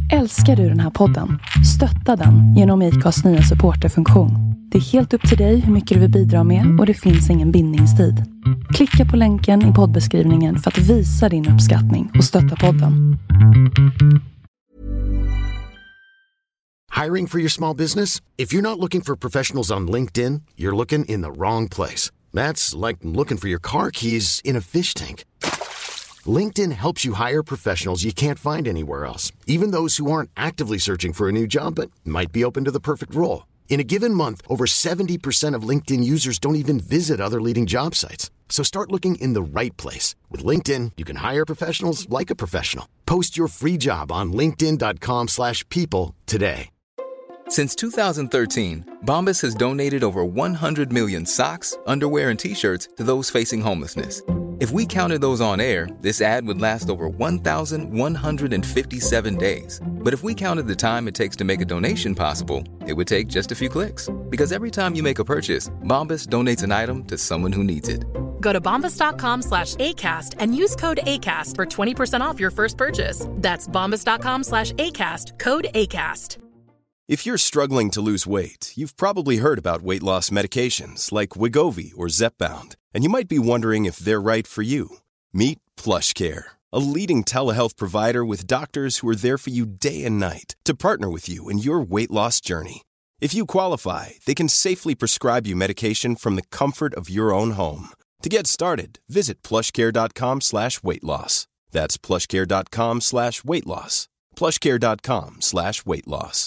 Älskar du den här podden? Stötta den genom ICAs nya supporterfunktion. Det är helt upp till dig hur mycket du vill bidra med och det finns ingen bindningstid. Klicka på länken i poddbeskrivningen för att visa din uppskattning och stötta podden. Hiring for your small business? If you're not looking for professionals on LinkedIn, you're looking in the wrong place. That's like looking for your car keys in a fish tank. LinkedIn helps you hire professionals you can't find anywhere else, even those who aren't actively searching for a new job but might be open to the perfect role. In a given month, over 70% of LinkedIn users don't even visit other leading job sites. So start looking in the right place. With LinkedIn, you can hire professionals like a professional. Post your free job on linkedin.com/people today. Since 2013, Bombas has donated over 100 million socks, underwear, and T-shirts to those facing homelessness. If we counted those on air, this ad would last over 1,157 days. But if we counted the time it takes to make a donation possible, it would take just a few clicks. Because every time you make a purchase, Bombas donates an item to someone who needs it. Go to bombas.com/ACAST and use code ACAST for 20% off your first purchase. That's bombas.com/ACAST, code ACAST. If you're struggling to lose weight, you've probably heard about weight loss medications like Wegovy or Zepbound, and you might be wondering if they're right for you. Meet PlushCare, a leading telehealth provider with doctors who are there for you day and night to partner with you in your weight loss journey. If you qualify, they can safely prescribe you medication from the comfort of your own home. To get started, visit plushcare.com/weightloss. That's plushcare.com/weightloss. plushcare.com/weightloss.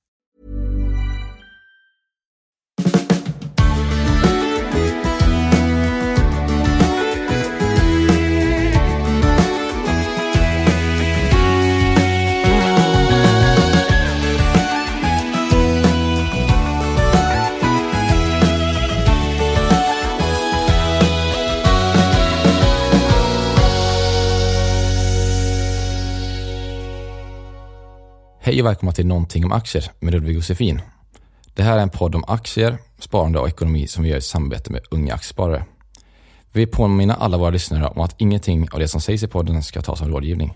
Hej och välkomna till Någonting om aktier med Ludvig och Josefin. Det här är en podd om aktier, sparande och ekonomi som vi gör i samarbete med unga aktiesparare. Vi vill påminna alla våra lyssnare om att ingenting av det som sägs i podden ska tas som rådgivning.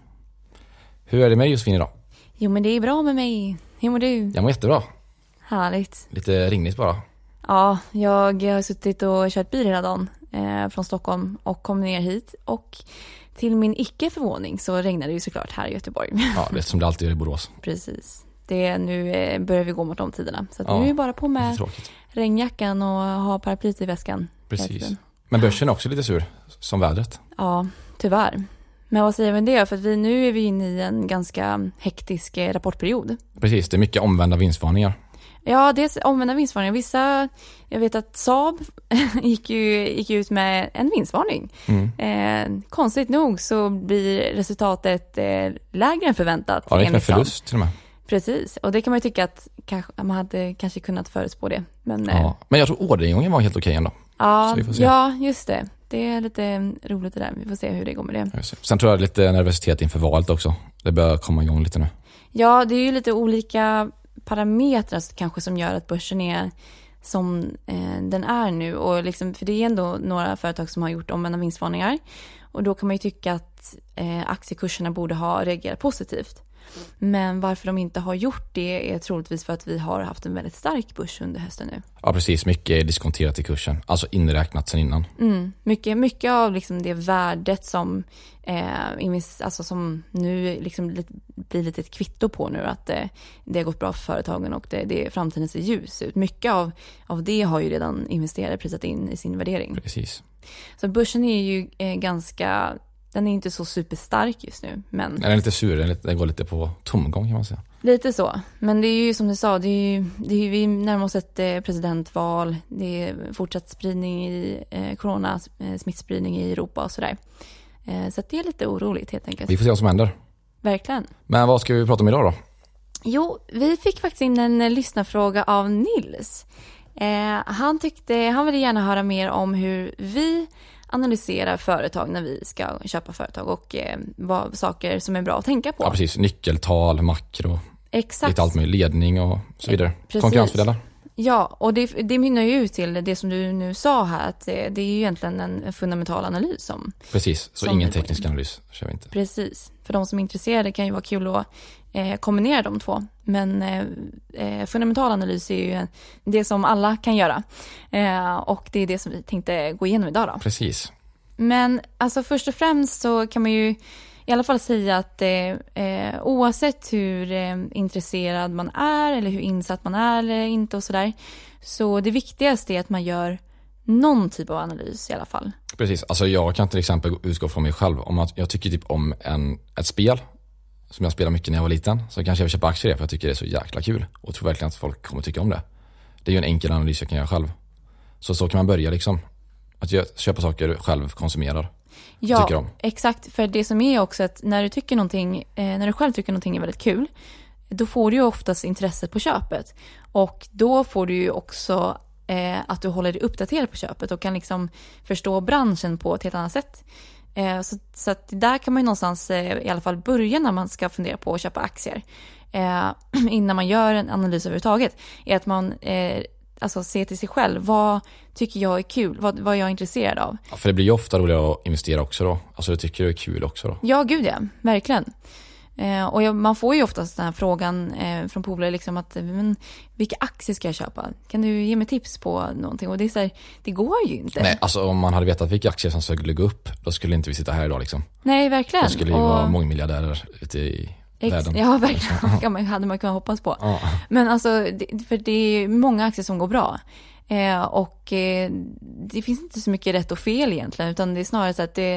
Hur är det med Josefin idag? Jo, men det är bra med mig. Hur mår du? Jag mår jättebra. Härligt. Lite ringnigt bara. Ja, jag har suttit och kört bil hela dagen från Stockholm och kom ner hit. Och till min icke-förvåning så regnade det ju såklart här i Göteborg. Ja, det är som det alltid är i Borås. Precis. Nu börjar vi gå mot de tiderna. Så att nu är vi bara på med regnjackan och ha paraplyt i väskan. Precis. Men börsen är också lite sur, som vädret. Ja, tyvärr. Men vad säger vi om det? För att nu är vi inne i en ganska hektisk rapportperiod. Precis, det är mycket omvända vinstvarningar. Ja, det är omvända vinstvarningar. Vissa, jag vet att Saab gick ut med en vinstvarning. Konstigt nog så blir resultatet lägre än förväntat. Ja, det är en förlust till och med. Precis, och det kan man ju tycka att man hade kanske kunnat förutspå det. Men jag tror orderingången var helt okej ändå. Ja, just det. Det är lite roligt det där. Vi får se hur det går med det. Sen tror jag lite nervositet inför valet också. Det börjar komma igång lite nu. Ja, det är ju lite olika parametrar kanske som gör att börsen är som den är nu. Och liksom, för det är ändå några företag som har gjort omvända vinstvarningar. Och då kan man ju tycka att aktiekurserna borde ha reagerat positivt. Men varför de inte har gjort det är troligtvis för att vi har haft en väldigt stark börs under hösten nu. Ja, precis. Mycket är diskonterat i kursen. Alltså inräknat sen innan. Mycket av liksom det värdet som, som nu liksom blir lite ett kvitto på nu att det har gått bra för företagen och det framtiden ser ljus ut. Mycket av det har ju redan investerare prisat in i sin värdering. Precis. Så börsen är ju den är inte så superstark just nu. Men den är lite sur, den går lite på tomgång kan man säga. Lite så. Men det är ju som du sa, vi närmar oss ett presidentval. Det är fortsatt spridning i coronasmittspridning i Europa och sådär. Så att det är lite oroligt helt enkelt. Vi får se vad som händer. Verkligen. Men vad ska vi prata om idag då? Jo, vi fick faktiskt in en lyssnarfråga av Nils. Han ville gärna höra mer om hur vi analyserar företag när vi ska köpa företag och vad saker som är bra att tänka på. Ja, precis. Nyckeltal, makro. Exakt. Lite allt med ledning och så vidare. Precis. Konkurrensfördelar. Ja, och det mynnar ju ut till det som du nu sa här, att det är ju egentligen en fundamental analys som... Precis, så ingen teknisk analys kör vi inte. Precis. För de som är intresserade kan ju vara kul att kombinera de två. Men fundamental analys är ju det som alla kan göra. Och det är det som vi tänkte gå igenom idag då. Precis. Men alltså först och främst så kan man ju i alla fall säga att oavsett hur intresserad man är eller hur insatt man är eller inte och sådär, så det viktigaste är att man gör någon typ av analys i alla fall. Precis, alltså jag kan till exempel utgå från mig själv om att jag tycker typ om ett spel som jag spelade mycket när jag var liten, så kanske jag vill köpa aktier för jag tycker det är så jäkla kul och tror verkligen att folk kommer tycka om det. Det är ju en enkel analys jag kan göra själv. Så kan man börja liksom, att köpa saker själv konsumerar. Ja, exakt. För det som är också att när du tycker någonting, när du själv tycker någonting är väldigt kul, då får du ju oftast intresset på köpet. Och då får du ju också att du håller dig uppdaterad på köpet och kan liksom förstå branschen på ett helt annat sätt. Så att där kan man ju någonstans i alla fall börja när man ska fundera på att köpa aktier. Innan man gör en analys överhuvudtaget, är att man alltså se till sig själv. Vad tycker jag är kul? Vad är jag intresserad av? Ja, för det blir ju ofta roligare att investera också då. Alltså du tycker det är kul också då. Ja, gud ja. Verkligen. Och man får ju oftast den här frågan från polare liksom att men, vilka aktier ska jag köpa? Kan du ge mig tips på någonting? Och det är så här, det går ju inte. Nej, alltså om man hade vetat vilka aktier som skulle gå upp, då skulle inte vi sitta här idag liksom. Nej, verkligen. Då skulle ju vara mångmiljardärer ute i världen. Ja, verkligen. Hade man kunnat hoppas på. Ja. Men alltså, för det är många aktier som går bra. Och det finns inte så mycket rätt och fel egentligen, utan det är snarare så att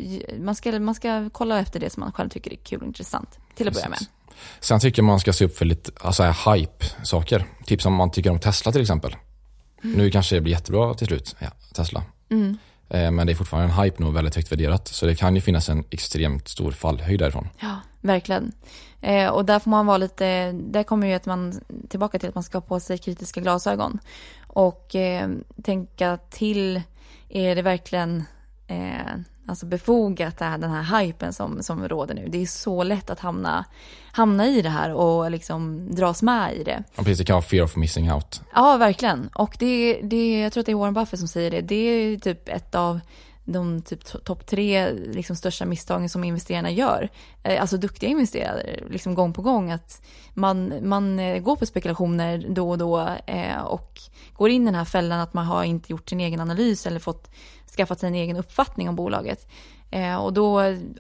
man ska kolla efter det som man själv tycker är kul och intressant till att börja med. Sen tycker man ska se upp för lite hype-saker. Typ som man tycker om Tesla till exempel. Nu kanske det blir jättebra till slut, Tesla. Men det är fortfarande en hype nog väldigt högt värderat. Så det kan ju finnas en extremt stor fallhöjd därifrån. Ja, verkligen. Och där får man vara lite, där kommer ju att man tillbaka till att man ska ha på sig kritiska glasögon. Och tänka till, är det verkligen alltså befogat den här hypen som råder nu? Det är så lätt att hamna i det här och liksom dras med i det. Ja, precis, det kan vara fear of missing out. Ja, verkligen. Och jag tror att det är Warren Buffett som säger det. Det är typ ett av de typ topp 3 liksom största misstagen som investerarna gör. Alltså duktiga investerare liksom gång på gång, att man går på spekulationer då och då och går in i den här fällan att man har inte gjort sin egen analys eller skaffat sig en egen uppfattning om bolaget. Och då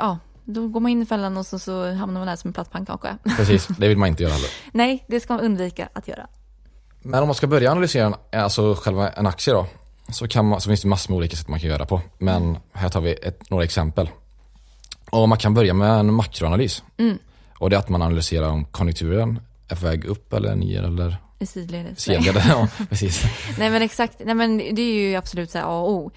går man in i fällan och så hamnar man där som en platt pannkaka. Precis, det vill man inte göra heller. Nej, det ska man undvika att göra. Men om man ska börja analysera alltså själva en aktie då, så finns det massor med olika sätt man kan göra på. Men här tar vi några exempel. Och man kan börja med en makroanalys. Och det är att man analyserar om konjunkturen är på väg upp eller ner eller sidledes. Ja, precis. Nej men exakt. Nej men det är ju absolut så här A och O.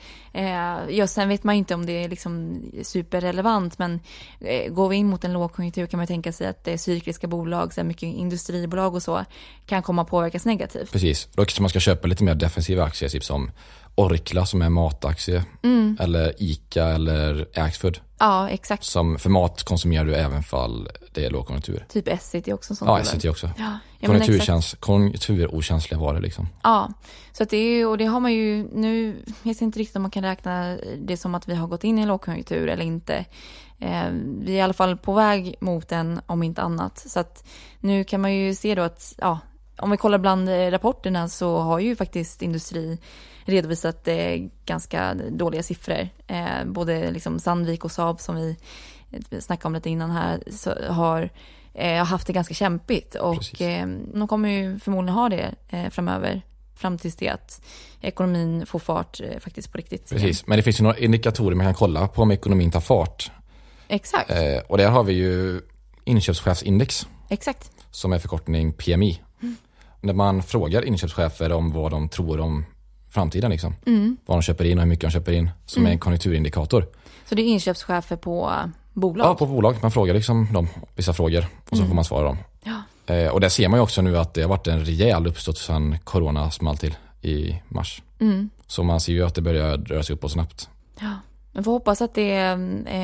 Sen vet man inte om det är liksom superrelevant, men går vi in mot en lågkonjunktur kan man tänka sig att det är cykliska bolag, så mycket industribolag och så, kan komma att påverkas negativt. Precis. Då kanske man ska köpa lite mer defensiva aktier, typ som Orkla som är mataktie, eller ICA eller Axfood. Ja, exakt. Som för mat konsumerar du även fall det är lågkonjunktur. Typ SCT också. Ja, SCT också. Ja, konjunkturokänsliga varor liksom. Ja, så att det har man ju nu. Jag vet inte riktigt om man kan räkna det som att vi har gått in i en lågkonjunktur eller inte. Vi är i alla fall på väg mot den, om inte annat. Så att nu kan man ju se då att om vi kollar bland rapporterna så har ju faktiskt industri redovisat ganska dåliga siffror. Både liksom Sandvik och Saab, som vi snackade om lite innan här, så har haft det ganska kämpigt. Och de kommer ju förmodligen ha det framöver, fram tills det att ekonomin får fart faktiskt på riktigt. Precis, men det finns ju några indikatorer man kan kolla på om ekonomin tar fart. Exakt. Och där har vi ju inköpschefsindex. Exakt. Som är förkortning PMI. När man frågar inköpschefer om vad de tror om framtiden liksom. Vad de köper in och hur mycket de köper in, som är en konjunkturindikator. Så det är inköpschefer på bolag? Ja, på bolag. Man frågar liksom dem vissa frågor och så får man svara dem. Ja. Och där ser man ju också nu att det har varit en rejäl uppstått sedan corona small till i mars. Så man ser ju att det börjar röra sig upp och snabbt. Ja, men får hoppas att det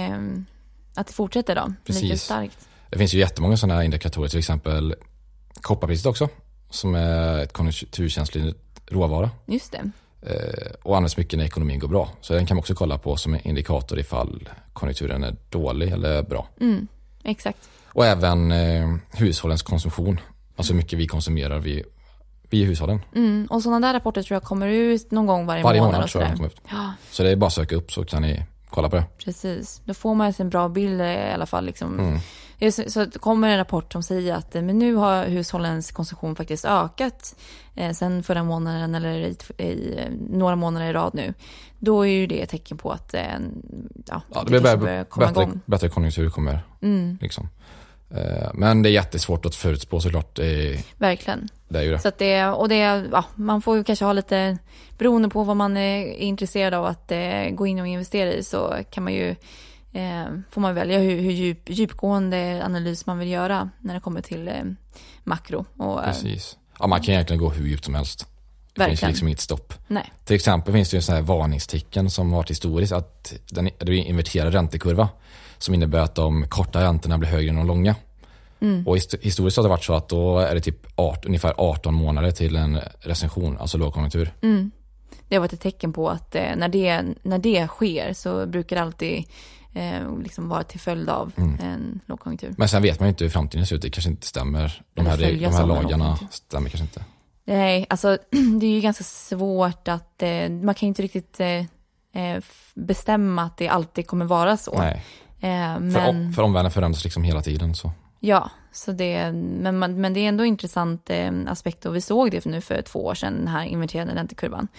fortsätter då. Precis. Lite starkt. Det finns ju jättemånga sådana här indikatorer, till exempel kopparpriset också, som är ett konjunkturkänsligt råvara. Just det. Och används mycket när ekonomin går bra. Så den kan man också kolla på som en indikator ifall konjunkturen är dålig eller bra. Exakt. Och även hushållens konsumtion. Alltså hur mycket vi konsumerar vi i hushållen. Och sådana där rapporter tror jag kommer ut någon gång varje månad och tror jag de kommer ut. Ja. Så det är bara att söka upp så kan ni kolla på det. Precis, då får man en bra bild i alla fall liksom. Så det kommer en rapport som säger att men nu har hushållens konsumtion faktiskt ökat sen förra månaden eller i några månader i rad nu. Då är ju det ett tecken på att det blir bättre konjunktur kommer liksom. Men det är jättesvårt att förutspå såklart. Verkligen. Det är ju det. Så att man får ju kanske ha lite, beroende på vad man är intresserad av att gå in och investera i, så kan man ju får man välja hur djupgående analys man vill göra när det kommer till makro. Precis. Ja, man kan egentligen gå hur djupt som helst. Det finns liksom inget stopp. Nej. Till exempel finns det ju en sån här varningstecken som har varit historiskt, att det är en inverterad räntekurva som innebär att de korta räntorna blir högre än de långa. Och historiskt har det varit så att då är det typ ungefär 18 månader till en recession, alltså lågkonjunktur. Det har varit ett tecken på att när det sker så brukar det alltid liksom vara till följd av en lågkonjunktur. Men sen vet man ju inte hur framtiden ser ut. Det kanske inte stämmer. De här lagarna stämmer kanske inte. Nej, alltså det är ju ganska svårt att man kan ju inte riktigt bestämma att det alltid kommer vara så. Nej. Men för omvärlden förändras liksom hela tiden så. Ja, så men det är ändå intressant aspekt, och vi såg det nu för 2 år sedan, den här inverterade räntekurvan.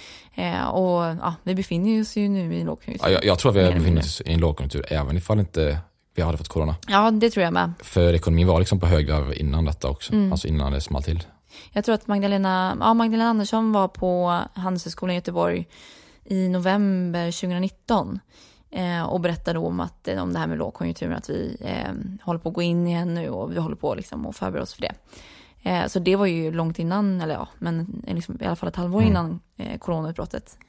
Vi befinner oss ju nu i en lågkonjunktur. Ja, jag tror att vi befinner oss i en lågkonjunktur även ifall inte vi hade fått corona. Ja, det tror jag med. För ekonomin var liksom på högvarv innan detta också, alltså innan det small till. Jag tror att Magdalena Andersson var på Handelshögskolan i Göteborg i november 2019 och berättade om det här med lågkonjunkturen, att vi håller på att gå in igen nu och vi håller på liksom att förbereda oss för det. Så det var ju långt innan, men liksom i alla fall ett halvår innan coronautbrottet.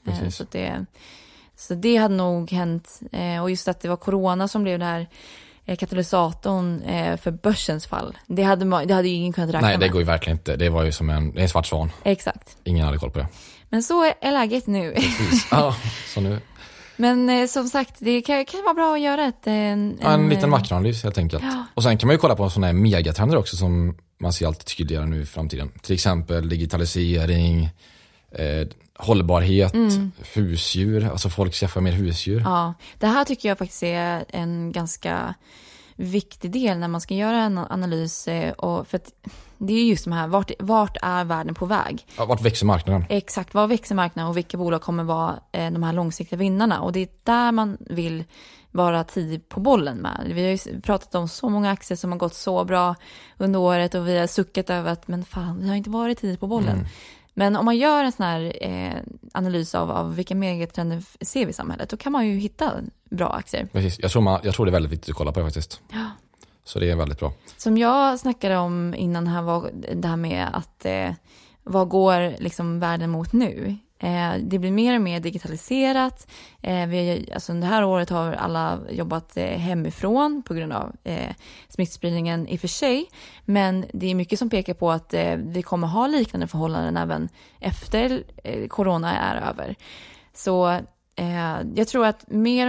Så det hade nog hänt, och just att det var corona som blev det här katalysatorn för börsens fall. Det hade ju ingen kunnat räkna med. Nej, det går ju verkligen inte. Det var ju som en svart svan. Exakt. Ingen hade koll på det. Men så är läget nu. Ja, så nu. Men som sagt, det kan vara bra att göra en liten makroanalys helt enkelt. Ja. Och sen kan man ju kolla på sådana här megatrender också som man ser alltid tydligare nu i framtiden. Till exempel digitalisering, hållbarhet, husdjur. Alltså folk skaffar mer husdjur. Ja, det här tycker jag faktiskt är en ganska viktig del när man ska göra en analys. För att det är just de här, vart är världen på väg? Ja, vart växer marknaden? Exakt, var växer marknaden och vilka bolag kommer vara de här långsiktiga vinnarna? Och det är där man vill vara tidig på bollen med. Vi har ju pratat om så många aktier som har gått så bra under året och vi har suckat över att men fan, vi har inte varit tidigt på bollen. Men om man gör en sån här analys av vilka megatrender ser vi i samhället, då kan man ju hitta bra aktier. Precis. Jag tror det är väldigt viktigt att kolla på det faktiskt. Ja. Så det är väldigt bra. Som jag snackade om innan här var det här med att vad går liksom världen mot nu? Det blir mer och mer digitaliserat. Alltså det här året har alla jobbat hemifrån på grund av smittspridningen i och för sig. Men det är mycket som pekar på att vi kommer ha liknande förhållanden även efter corona är över. Så jag tror att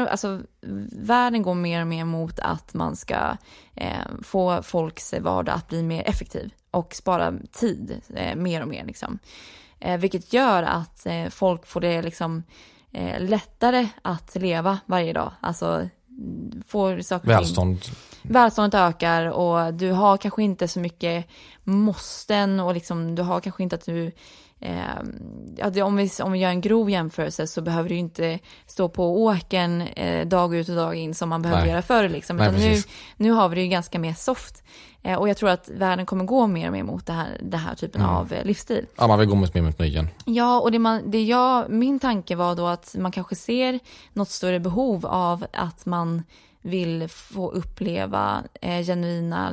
världen går mer och mer mot att man ska få folks vardag att bli mer effektiv och spara tid mer och mer liksom. Vilket gör att folk får det liksom lättare att leva varje dag. Alltså får saker välståndet ökar och du har kanske inte så mycket måsten och liksom du har kanske inte att du om vi gör en grov jämförelse så behöver du inte stå på åkern dag ut och dag in som man behövde göra förr liksom. Nej, nu har vi det ju ganska mer soft. Och jag tror att världen kommer gå mer och mer mot det här typen av livsstil. Ja, man vill gå mot mer mot nöjen. Ja, och min tanke var då att man kanske ser något större behov av att man vill få uppleva genuina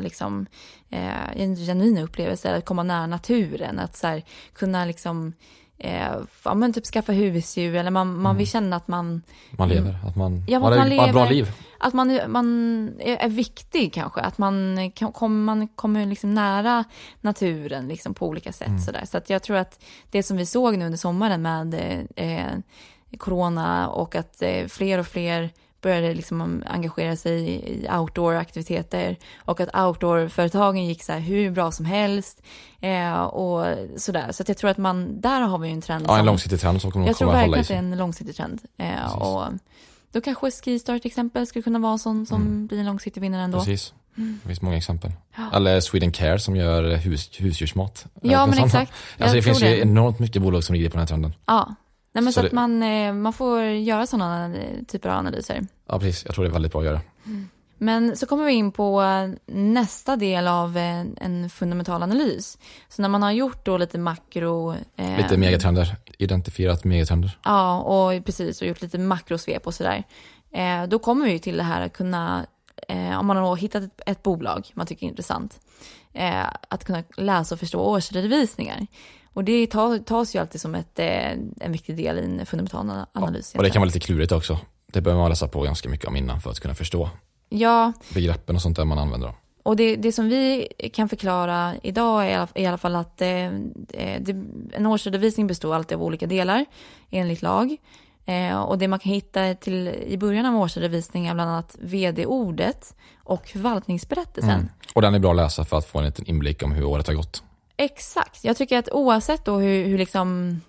upplevelser, att komma nära naturen, att så här, kunna liksom typ skaffa husdjur eller man vill känna att man lever, att man har ett bra liv. Att man är viktig kanske, att man kommer liksom nära naturen liksom på olika sätt sådär. Så att jag tror att det som vi såg nu under sommaren med corona och att fler och fler började liksom engagera sig i outdoor-aktiviteter och att outdoor-företagen gick så här hur bra som helst och sådär. Så att jag tror att där har vi ju en trend. Ja, en långsiktig trend som kommer att hålla i sig. Jag tror verkligen att det är en långsiktig trend. Och då kanske Skistar till exempel skulle kunna vara sån som blir en långsiktig vinnare ändå. Precis. Det finns många exempel. Eller Sweden Care som gör husdjursmat. Ja, men exakt. Alltså det finns ju enormt mycket bolag som ligger på den här trenden. Ja. Nej, men så att man får göra sådana typer av analyser. Ja, precis. Jag tror det är väldigt bra att göra. Men så kommer vi in på nästa del av en fundamental analys. Så när man har gjort då lite makro... lite megatrender. Identifierat megatrender. Ja, och precis. Och gjort lite makrosvep och sådär. Då kommer vi till det här att kunna... om man har hittat ett bolag man tycker är intressant. Att kunna läsa och förstå årsredovisningar. Och det tas ju alltid som en viktig del i en fundamental analys. Ja, och det kan vara lite klurigt också. Det behöver man läsa på ganska mycket om innan för att kunna förstå begreppen och sånt där man använder. Och det som vi kan förklara idag är i alla fall att en årsredovisning består alltid av olika delar enligt lag. Och det man kan hitta i början av årsredovisningen är bland annat vd-ordet och förvaltningsberättelsen. Och den är bra att läsa för att få en liten inblick om hur året har gått. Exakt. Jag tycker att oavsett då hur liksom,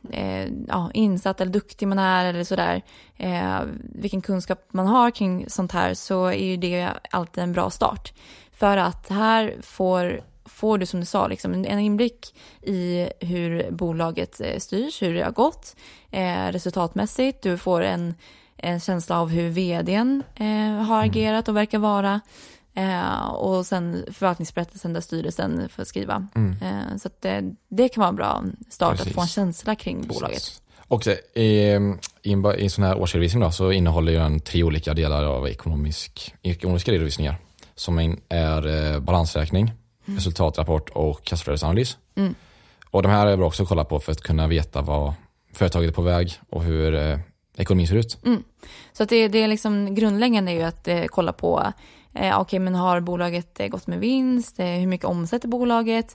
insatt eller duktig man är eller sådär, vilken kunskap man har kring sånt här, så är ju det alltid en bra start. För att här får du, som du sa, liksom en inblick i hur bolaget styrs, hur det har gått resultatmässigt. Du får en känsla av hur vdn har agerat och verkar vara. Och sen förvaltningsberättelsen där styrelsen får skriva. Så att det kan vara en bra start att få en känsla kring bolaget. Och i en sån här årsredovisning då, så innehåller ju den 3 olika delar av ekonomiska redovisningar. Som är balansräkning, resultatrapport och kassaflödesanalys. Och de här är bra också att kolla på för att kunna veta vad företaget är på väg och hur ekonomin ser ut. Så att det är liksom grundläggande är ju att kolla på men har bolaget gått med vinst? Hur mycket omsätter bolaget?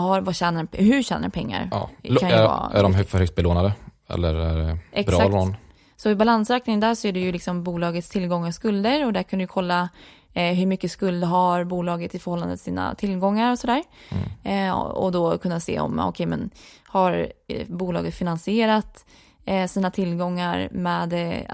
Hur tjänar pengar? Ja. Är de för högt belånade? Eller är det bra lån? Så i balansräkningen där så är det ju liksom bolagets tillgångar och skulder. Och där kan du kolla hur mycket skuld har bolaget i förhållande till sina tillgångar och sådär. Och då kunna se om har bolaget finansierat sina tillgångar med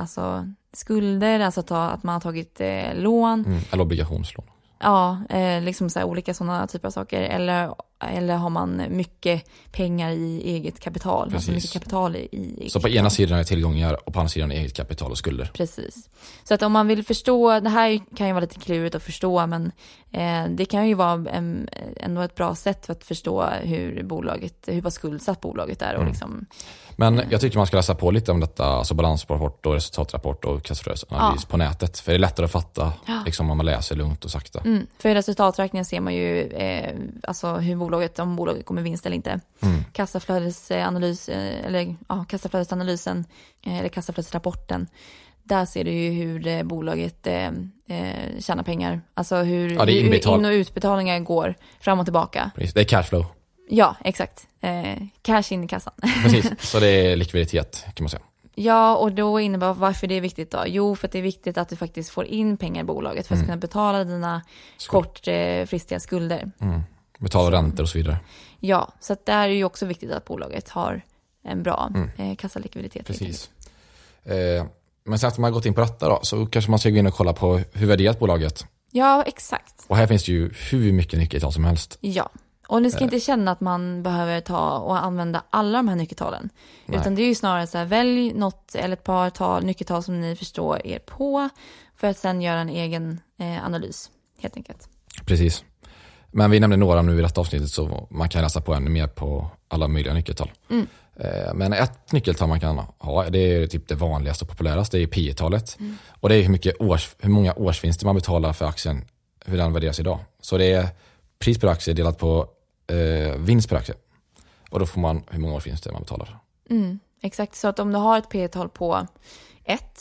skulder, alltså att man har tagit lån. Eller obligationslån. Ja, liksom så här, olika sådana typer av saker. Eller har man mycket pengar i eget kapital. Alltså mycket kapital i eget så på ena sidan är tillgångar och på andra sidan är eget kapital och skulder. Precis. Så att om man vill förstå, det här kan ju vara lite klurigt att förstå, men det kan ju vara ändå ett bra sätt för att förstå hur pass skuldsatt bolaget är. Och liksom, men jag tycker man ska läsa på lite om detta, alltså balansrapport och resultatrapport och kassaflödesanalys på nätet. För det är lättare att fatta liksom, om man läser lugnt och sakta. För i resultaträkningen ser man ju om bolaget kommer vinst eller inte. Kassaflödesanalys kassaflödesanalysen eller kassaflödesrapporten, där ser du ju hur bolaget tjänar pengar. Alltså hur in- och utbetalningar går fram och tillbaka. Precis. Det är cashflow. Ja, exakt. Cash in i kassan. Precis, så det är likviditet kan man säga. Ja, och då innebär varför det är viktigt då? Jo, för att det är viktigt att du faktiskt får in pengar i bolaget för att kunna betala dina kortfristiga skulder. Betala räntor och så vidare. Ja, så att det är ju också viktigt att bolaget har en bra kassalikviditet. Precis. Men sen att man har gått in på detta då, så kanske man ska gå in och kolla på hur värderat bolaget. Ja, exakt. Och här finns det ju hur mycket nyckeltal som helst. Ja, och ni ska inte känna att man behöver ta och använda alla de här nyckeltalen. Nej. Utan det är ju snarare så här, välj något eller ett par nyckeltal som ni förstår er på för att sen göra en egen analys, helt enkelt. Precis. Men vi nämnde några nu i detta avsnittet, så man kan läsa på ännu mer på alla möjliga nyckeltal. Men ett nyckeltal man kan ha, det är typ det vanligaste och populäraste, det är P/E-talet. Och det är hur många årsvinster man betalar för aktien, hur den värderas idag. Så det är pris per aktie delat på vinst per aktie. Och då får man hur många årsvinster man betalar. Exakt, så att om du har ett P/E-tal på 1,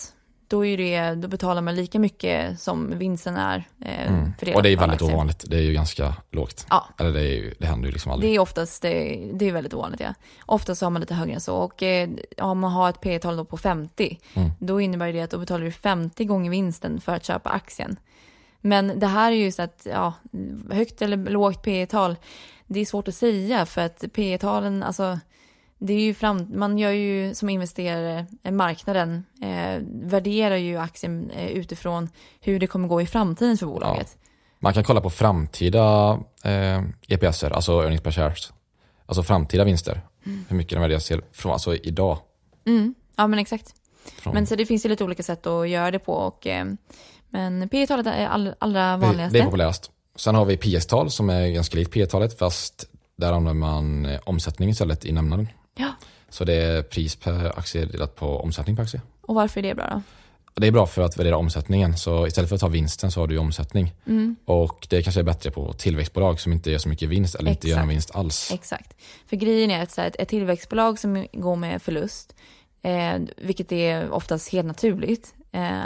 då betalar man lika mycket som vinsten är fördelat. Och det är på alla väldigt aktier. ovanligt. Det är ju ganska lågt. Ja. Eller det händer ju liksom aldrig. Det är oftast, det är väldigt ovanligt, ja. Oftast har man lite högre än så. Och om man har ett P-tal då på 50, då innebär det att då betalar du 50 gånger vinsten för att köpa aktien. Men det här är ju så att, högt eller lågt P-tal, det är svårt att säga, för att P-talen, alltså, det är ju man gör ju som investerare, marknaden värderar ju aktien utifrån hur det kommer gå i framtiden för bolaget. Ja. Man kan kolla på framtida EPSer, alltså earnings per shares. Alltså framtida vinster. Hur mycket den värderas till från alltså idag. Ja, men exakt. Men så det finns ju lite olika sätt att göra det på. Och, men P-talet är allra vanligaste. Det är populärast. Sen har vi PS-tal som är ganska likt P-talet, fast där använder man omsättning istället i nämnaren. Ja. Så det är pris per aktie delat på omsättning per aktie. Och varför är det bra då? Det är bra för att värdera omsättningen. Så istället för att ta vinsten så har du ju omsättning. Och det kanske är bättre på tillväxtbolag som inte gör så mycket vinst eller inte gör någon vinst alls. Exakt. För grejen är att ett tillväxtbolag som går med förlust, vilket är oftast helt naturligt,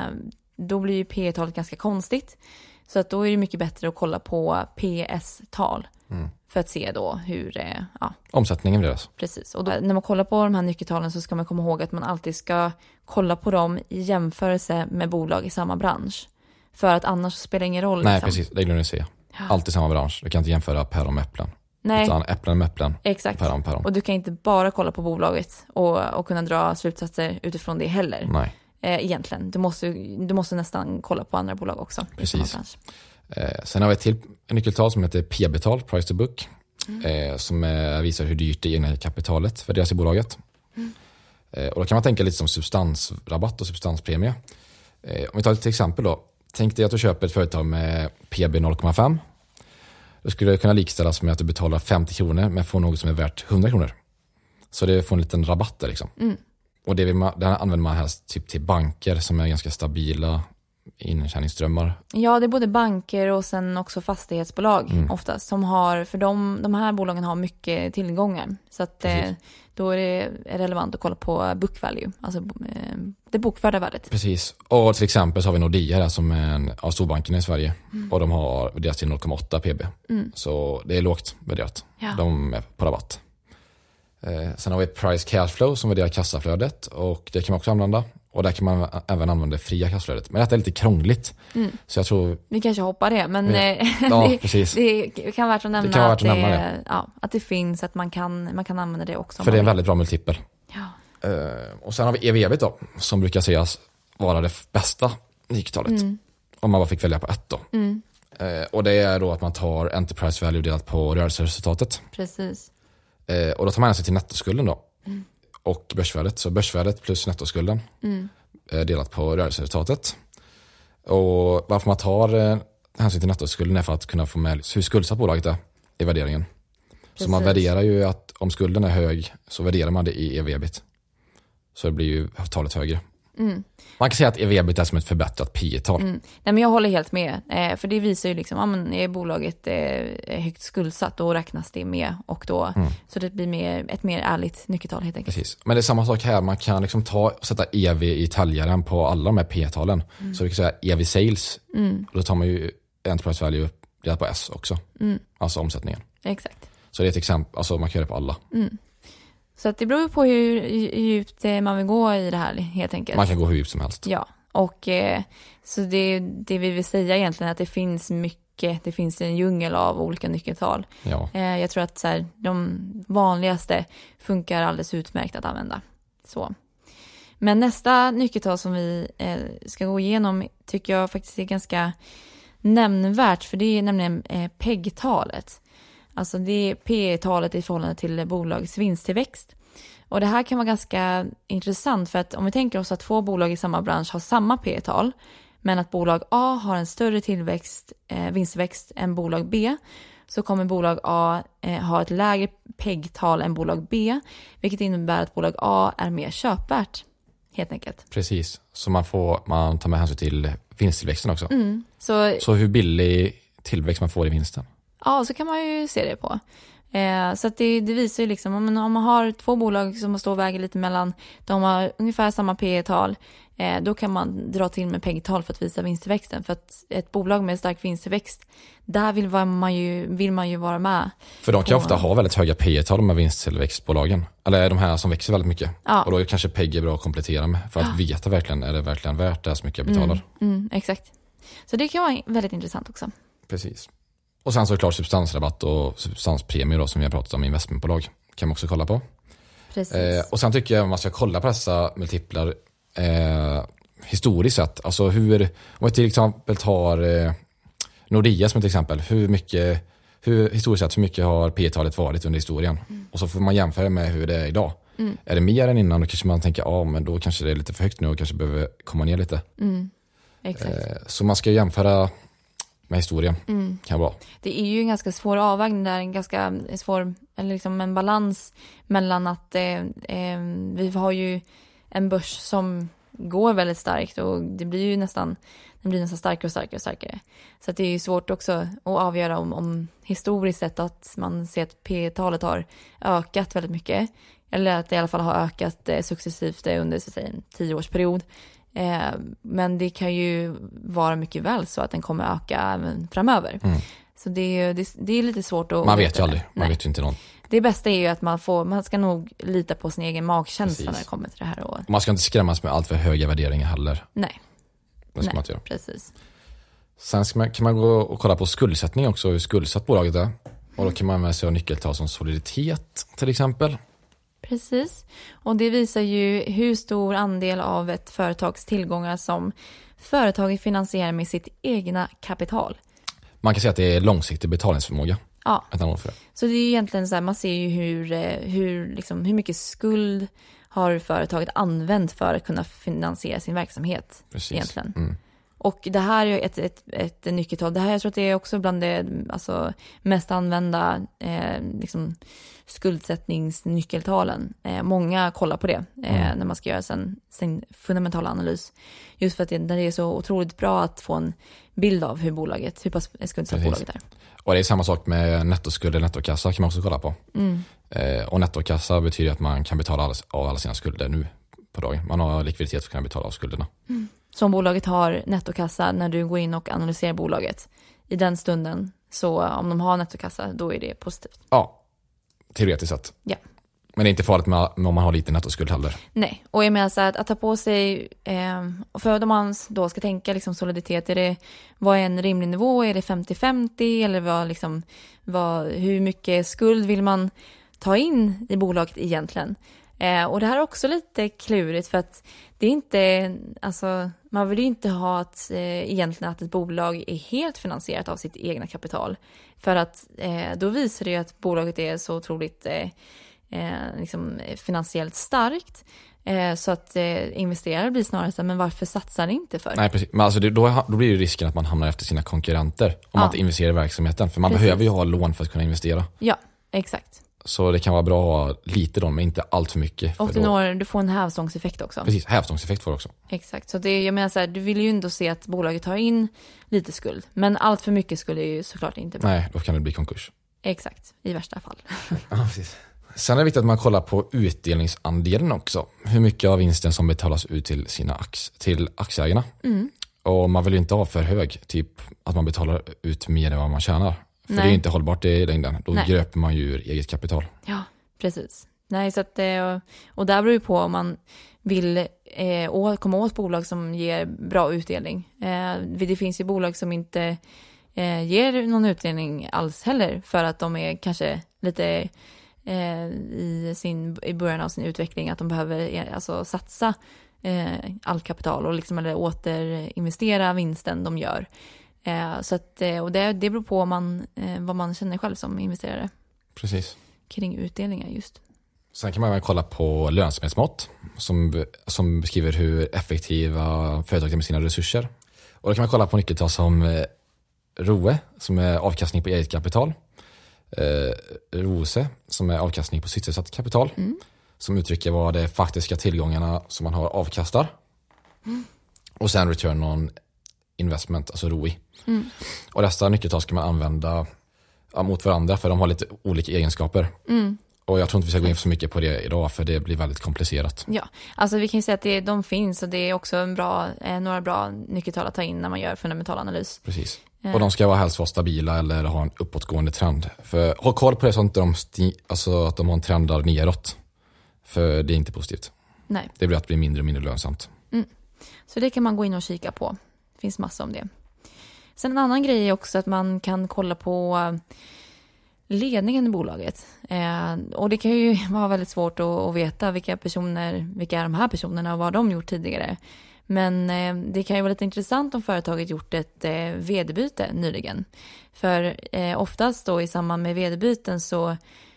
då blir ju P-talet ganska konstigt. Så att då är det mycket bättre att kolla på PS-tal för att se då hur... Omsättningen blir det. Precis. Och då, när man kollar på de här nyckeltalen så ska man komma ihåg att man alltid ska kolla på dem i jämförelse med bolag i samma bransch. För att annars spelar det ingen roll. Nej, liksom. Precis. Det glömmer du se. Alltid samma bransch. Du kan inte jämföra päron med äpplen. Nej. Utan äpplen med äpplen. Exakt. Päron med päron. Och du kan inte bara kolla på bolaget och kunna dra slutsatser utifrån det heller. Nej. Egentligen. Du måste nästan kolla på andra bolag också. Precis. Sen har vi ett till nyckeltal som heter PB-tal, price to book. Som visar hur dyrt det egna kapitalet värderas i bolaget. Och då kan man tänka lite som substansrabatt och substanspremie. Om vi tar ett exempel då. Tänk dig att du köper ett företag med PB 0,5. Då skulle det kunna likställas med att du betalar 50 kronor men får något som är värt 100 kronor. Så det får en liten rabatt där liksom. Och det använder man helst typ till banker som är ganska stabila intjäningsströmmar. Ja, det är både banker och sen också fastighetsbolag oftast som har, för de här bolagen har mycket tillgångar. Så att då är det relevant att kolla på book value, alltså det bokförda värdet. Precis. Och till exempel så har vi Nordea där som är en av storbankerna i Sverige. Och de har värderat till 0,8 PB. Så det är lågt värderat. Ja. De är på rabatt. Sen har vi price cash flow som värderar kassaflödet. Och det kan man också använda. Och där kan man även använda det fria kassaflödet. Men detta är lite krångligt. Så jag tror... Vi kanske hoppar det, men precis. det kan vara värt att nämna, att det finns, att man kan använda det också. För det är en väldigt bra multipel. Ja. Och sen har vi EV/EBIT då, som brukar sägas vara det bästa nyckeltalet. Om man bara fick välja på ett då. Och det är då att man tar enterprise value delat på rörelseresultatet. Precis. Och då tar man hänsyn till nettoskulden då. Och börsvärdet. Så börsvärdet plus nettoskulden delat på rörelseresultatet. Och varför man tar hänsyn till nettoskulden är för att kunna få med hur skuldsatt bolaget är i värderingen. Precis. Så man värderar ju att om skulden är hög så värderar man det i EV/EBIT. Så det blir ju talet högre. Man kan säga att EV/EBIT är som ett förbättrat P-tal. Nej, men jag håller helt med. För det visar ju liksom, är bolaget högt skuldsatt, då räknas det med. Och då, så det blir ett mer ärligt nyckeltal helt enkelt. Precis. Men det är samma sak här. Man kan liksom sätta EV i täljaren på alla de här P-talen. Så vi kan säga EV sales. Då tar man ju enterprise value delat på S också. Alltså omsättningen. Exakt. Så det är ett exempel. Alltså man kan göra det på alla. Så att det beror på hur djupt man vill gå i det här helt enkelt. Man kan gå hur djupt som helst. Ja, och så det vi vill säga egentligen är att det finns mycket, det finns en djungel av olika nyckeltal. Ja. Jag tror att så här, de vanligaste funkar alldeles utmärkt att använda. Så. Men nästa nyckeltal som vi ska gå igenom tycker jag faktiskt är ganska nämnvärt, för det är nämligen PEG-talet. Alltså det är P-talet i förhållande till bolagets vinsttillväxt. Och det här kan vara ganska intressant, för att om vi tänker oss att två bolag i samma bransch har samma P-tal, men att bolag A har en större vinsttillväxt än bolag B, så kommer bolag A ha ett lägre PEG-tal än bolag B, vilket innebär att bolag A är mer köpvärt, helt enkelt. Precis, så man tar med hänsyn till vinsttillväxten också. Så hur billig tillväxt man får i vinsten. Ja, så kan man ju se det på. Så att det visar ju liksom, om man har två bolag som står och väger lite mellan, de har ungefär samma P-tal, då kan man dra till med PEG-tal för att visa vinsttillväxten. För att ett bolag med stark vinsttillväxt, där vill man ju vara med. För de kan ofta ha väldigt höga P/tal, de här vinsttillväxtbolagen. Eller de här som växer väldigt mycket. Ja. Och då är kanske PEG bra att komplettera med. För att veta verkligen, är det verkligen värt det här så mycket jag betalar. Exakt. Så det kan vara väldigt intressant också. Precis. Och sen såklart substansrabatt och substanspremie då, som vi har pratat om i investmentbolag. Kan man också kolla på. Precis. Och sen tycker jag man ska kolla på dessa multiplar historiskt sett. Alltså om vi till exempel tar Nordea som ett exempel. Historiskt sett, hur mycket har P-talet varit under historien? Och så får man jämföra med hur det är idag. Är det mer än innan, då kanske man tänker men då kanske det är lite för högt nu och kanske behöver komma ner lite. Exakt. Så man ska jämföra med historien. Kan vara. Det är ju en ganska svår avvägning där, en ganska svår, eller liksom en balans mellan att vi har ju en börs som går väldigt starkt och det blir ju nästan starkare och starkare och starkare. Så att det är ju svårt också att avgöra om historiskt sett att man ser att P-talet har ökat väldigt mycket, eller att det i alla fall har ökat successivt under så att säga, en 10-årsperiod. Men det kan ju vara mycket väl så att den kommer öka även framöver. Så det är lite svårt att... Man vet ju aldrig, man vet ju inte någon. Det bästa är ju att man ska nog lita på sin egen magkänsla när det kommer till det här. Och... Man ska inte skrämmas med allt för höga värderingar heller. Nej. Det ska man inte göra. Precis. Sen kan man gå och kolla på skuldsättning också, hur skuldsatt bolaget är. Och då kan man använda sig av nyckeltal som soliditet till exempel. Precis. Och det visar ju hur stor andel av ett företags tillgångar som företaget finansierar med sitt egna kapital. Man kan säga att det är långsiktig betalningsförmåga. Ja. För det. Så det är egentligen så här, man ser ju hur mycket skuld har företaget använt för att kunna finansiera sin verksamhet. Precis. Egentligen. Och det här är ju ett nyckeltal. Det här, jag tror att det är också bland det mest använda skuldsättningsnyckeltalen. Många kollar på det när man ska göra sin fundamentala analys. Just för att det är så otroligt bra att få en bild av hur pass skuldsatt bolaget är. Och det är samma sak med nettoskuld eller nettokassa kan man också kolla på. Och nettokassa betyder att man kan betala av alla sina skulder nu på dagen. Man har likviditet för att kunna betala av skulderna. Så om bolaget har nettokassa när du går in och analyserar bolaget i den stunden, så om de har nettokassa, då är det positivt. Ja, teoretiskt sett. Ja. Men det är inte farligt om man har lite nettoskuld heller. Nej, och jag menar så att ta på sig, för om man då ska tänka liksom soliditet, vad är en rimlig nivå? Är det 50-50 eller hur mycket skuld vill man ta in i bolaget egentligen? Och det här är också lite klurigt, för att det är inte, man vill ju inte ha egentligen att ett bolag är helt finansierat av sitt egna kapital. För att då visar det ju att bolaget är så otroligt finansiellt starkt. Så att investerare blir snarare så här, men varför satsar ni inte för? Nej, precis. Men då blir ju risken att man hamnar efter sina konkurrenter om man inte investerar i verksamheten. För man behöver ju ha lån för att kunna investera. Ja, exakt. Så det kan vara bra att ha lite då, men inte allt för mycket. Och du får en hävstångseffekt också. Precis, hävstångseffekt får du också. Exakt, så jag menar så här, du vill ju ändå se att bolaget tar in lite skuld. Men allt för mycket skulle ju såklart inte bra. Nej, då kan det bli konkurs. Exakt, i värsta fall. Ja, precis. Sen är det viktigt att man kollar på utdelningsandelen också. Hur mycket av vinsten som betalas ut till aktieägarna. Och man vill ju inte ha för hög, typ att man betalar ut mer än vad man tjänar. För det är inte hållbart i längden. Då gröper man ju ur eget kapital. Ja, precis. Nej, så att, och där beror ju på om man vill komma åt bolag som ger bra utdelning. Det finns ju bolag som inte ger någon utdelning alls heller, för att de är kanske lite i början av sin utveckling, att de behöver satsa allt kapital och eller återinvestera vinsten de gör. Så att, och det beror på vad man känner själv som investerare. Precis. Kring utdelningar just. Sen kan man även kolla på lönsamhetsmått som beskriver hur effektiva företag är med sina resurser. Och då kan man kolla på nyckeltal som ROE, som är avkastning på eget kapital. ROCE, som är avkastning på sysselsatt kapital. Som uttrycker vad det faktiska tillgångarna som man har avkastar. Och sen return on investment, alltså ROI. Och dessa nyckeltal ska man använda mot varandra, för de har lite olika egenskaper. Och jag tror inte vi ska gå in för så mycket på det idag, för det blir väldigt komplicerat. Ja, alltså vi kan ju säga att de finns, och det är också några bra nyckeltal att ta in när man gör fundamental analys. Precis. Och de ska helst vara stabila eller ha en uppåtgående trend. För ha koll på det så att att de har en trend där neråt. För det är inte positivt. Nej. Det blir att bli mindre och mindre lönsamt. Så det kan man gå in och kika på. Det finns massa om det. Sen en annan grej är också att man kan kolla på ledningen i bolaget. Och det kan ju vara väldigt svårt att veta vilka är de här personerna och vad de gjort tidigare. Men det kan ju vara lite intressant om företaget gjort ett vd-byte nyligen. För oftast då i samband med vd-byten så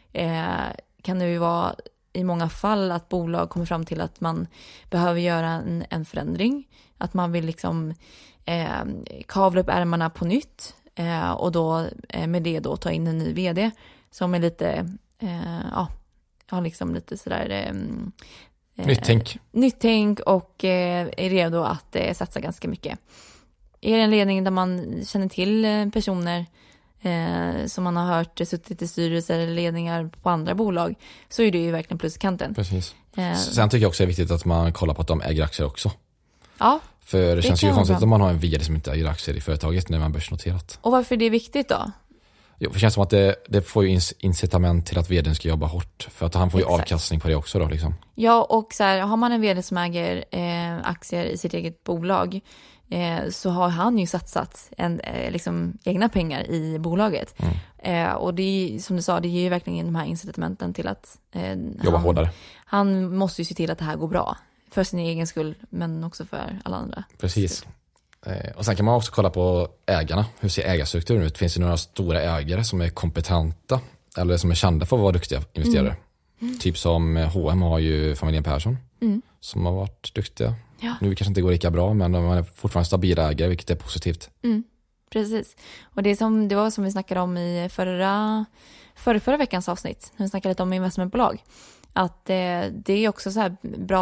kan det ju vara i många fall att bolag kommer fram till att man behöver göra en förändring. Att man vill liksom kavla upp ärmarna på nytt. Och då med det då ta in en ny vd som är lite har liksom lite sådär Nytt tänk och är redo att satsa ganska mycket. Är det en ledning där man känner till personer som man har hört suttit i styrelser eller ledningar på andra bolag, så är det ju verkligen pluskanten. Precis. Sen tycker jag också det är viktigt att man kollar på att de äger aktier också. Ja. För det känns ju konstigt om man har en vd som inte äger aktier i företaget när man är börsnoterat. Och varför är det viktigt då? Jo, för det känns som att det får ju incitament till att vdn ska jobba hårt. För att han får ju avkastning på det också då liksom. Ja, och så här, har man en vd som äger aktier i sitt eget bolag, så har han ju satsat liksom egna pengar i bolaget. Och det är, som du sa, det ger ju verkligen de här incitamenten till att jobba hårdare. Han måste ju se till att det här går bra. För sin egen skull, men också för alla andra. Precis. Och sen kan man också kolla på ägarna. Hur ser ägarstrukturen ut? Finns det några stora ägare som är kompetenta eller som är kända för att vara duktiga investerare? Typ som H&M har ju familjen Persson som har varit duktiga. Ja. Nu kanske inte går lika bra, men de är fortfarande stabila ägare, vilket är positivt. Precis. Och det var som vi snackade om i förra veckans avsnitt, när vi snackade lite om investmentbolag. Att det är också så här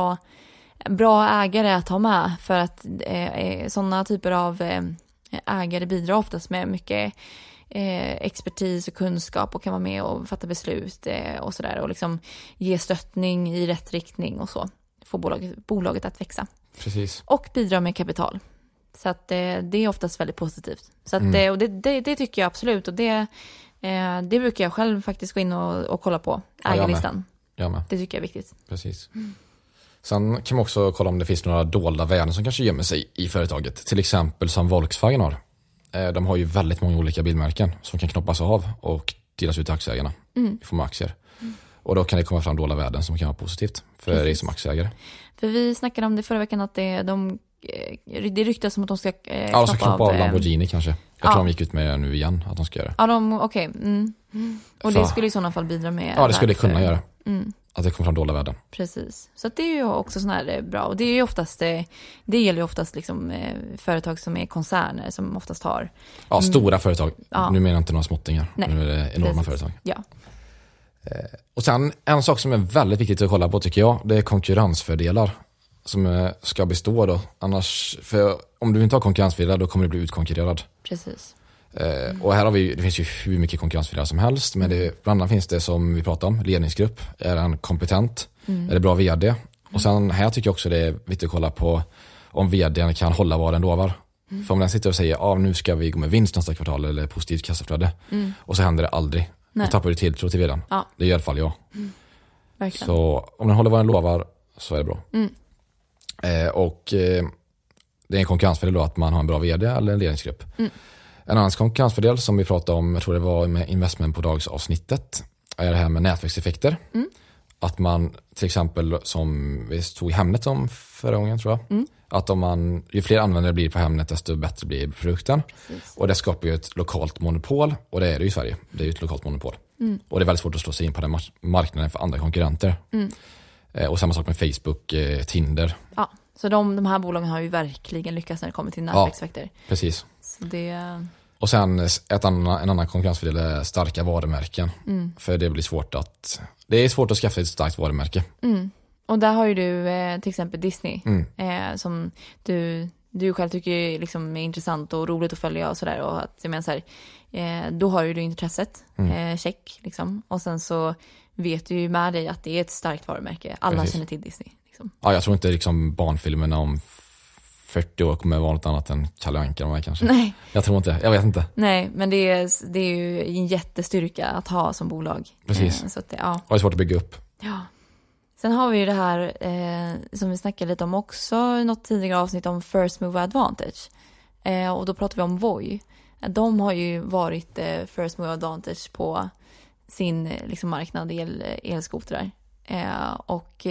bra ägare att ha med, för att sådana typer av ägare bidrar oftast med mycket expertis och kunskap och kan vara med och fatta beslut och sådär, och liksom ge stöttning i rätt riktning och så. Få bolaget att växa. Precis. Och bidra med kapital. Så att det är oftast väldigt positivt. Så att och det tycker jag absolut, och det brukar jag själv faktiskt gå in och kolla på ägarlistan. Jag med. Det tycker jag är viktigt. Precis. Sen kan man också kolla om det finns några dolda värden som kanske gömmer sig i företaget. Till exempel som Volkswagen har. De har ju väldigt många olika bilmärken som kan knoppas av och delas ut till aktieägarna i form av aktier. Och då kan det komma fram dolda värden som kan vara positivt för er som aktieägare. För vi snackade om det förra veckan, att det ryktas som att de ska de ska knoppa av Lamborghini kanske. Jag tror de gick ut med det nu igen, att de ska göra. Ja, okej. Och det skulle i sådana fall bidra med... Ja, det skulle det kunna göra. Att det kommer från dolda värden. Precis. Så att det är ju också sån här bra. Och det är ju oftast, det gäller ju oftast liksom företag som är koncerner som oftast har... Ja, stora företag. Ja. Nu menar jag inte några småttingar. Nej. Nu är det enorma företag. Ja. Och sen en sak som är väldigt viktigt att kolla på, tycker jag, det är konkurrensfördelar som ska bestå då. Annars, för om du inte har konkurrensfördelar, då kommer du bli utkonkurrerad. Precis. Och här har det finns ju hur mycket konkurrensfördelar som helst, men bland annat finns det, som vi pratar om, ledningsgrupp. Är den kompetent? Är det bra vd? Och sen här tycker jag också det är viktigt att kolla på om vdn kan hålla vad den lovar. För om den sitter och säger nu ska vi gå med vinst nästa kvartal eller positivt kassaflöde, och så händer det aldrig. Då tappar du tilltro till vdn. Ja. Det gör i alla fall jag. Verkligen. Så om den håller vad den lovar så är det bra. Och det är en konkurrensfördel då att man har en bra vd eller en ledningsgrupp. En annan konkurrensfördel som vi pratade om, jag tror det var med investmentbolagsavsnittet, är det här med nätverkseffekter. Att man till exempel, som vi stod i Hemnet om förra gången tror jag, att ju fler användare blir på Hemnet, desto bättre blir produkten. Precis. Och det skapar ju ett lokalt monopol, och det är det i Sverige. Det är ju ett lokalt monopol. Och det är väldigt svårt att slå sig in på den marknaden för andra konkurrenter. Och samma sak med Facebook, Tinder. Ja, så de här bolagen har ju verkligen lyckats när det kommer till nätverkseffekter. Ja, precis. Så det... Och sen en annan konkurrensfördel är starka varumärken. För det blir svårt att skaffa ett starkt varumärke. Och där har ju du till exempel Disney som du själv tycker liksom är intressant och roligt att följa och sådär. Och att jag menar så här, då har ju du intresset, check liksom. Och sen så vet du ju med dig att det är ett starkt varumärke. Alla Precis. känner till Disney. Liksom. Ja, jag tror inte liksom barnfilmerna om 40 år kommer vara något annat än Kalle Anka de här kanske. Nej. Jag tror inte, jag vet inte. Nej, men det är ju en jättestyrka att ha som bolag. Precis. Så att, ja. Och det är svårt att bygga upp. Ja. Sen har vi ju det här som vi snackade lite om också i något tidigare avsnitt om First Mover Advantage. Och då pratar vi om Voi. De har ju varit First Mover Advantage på sin liksom, marknad elskotrar. Och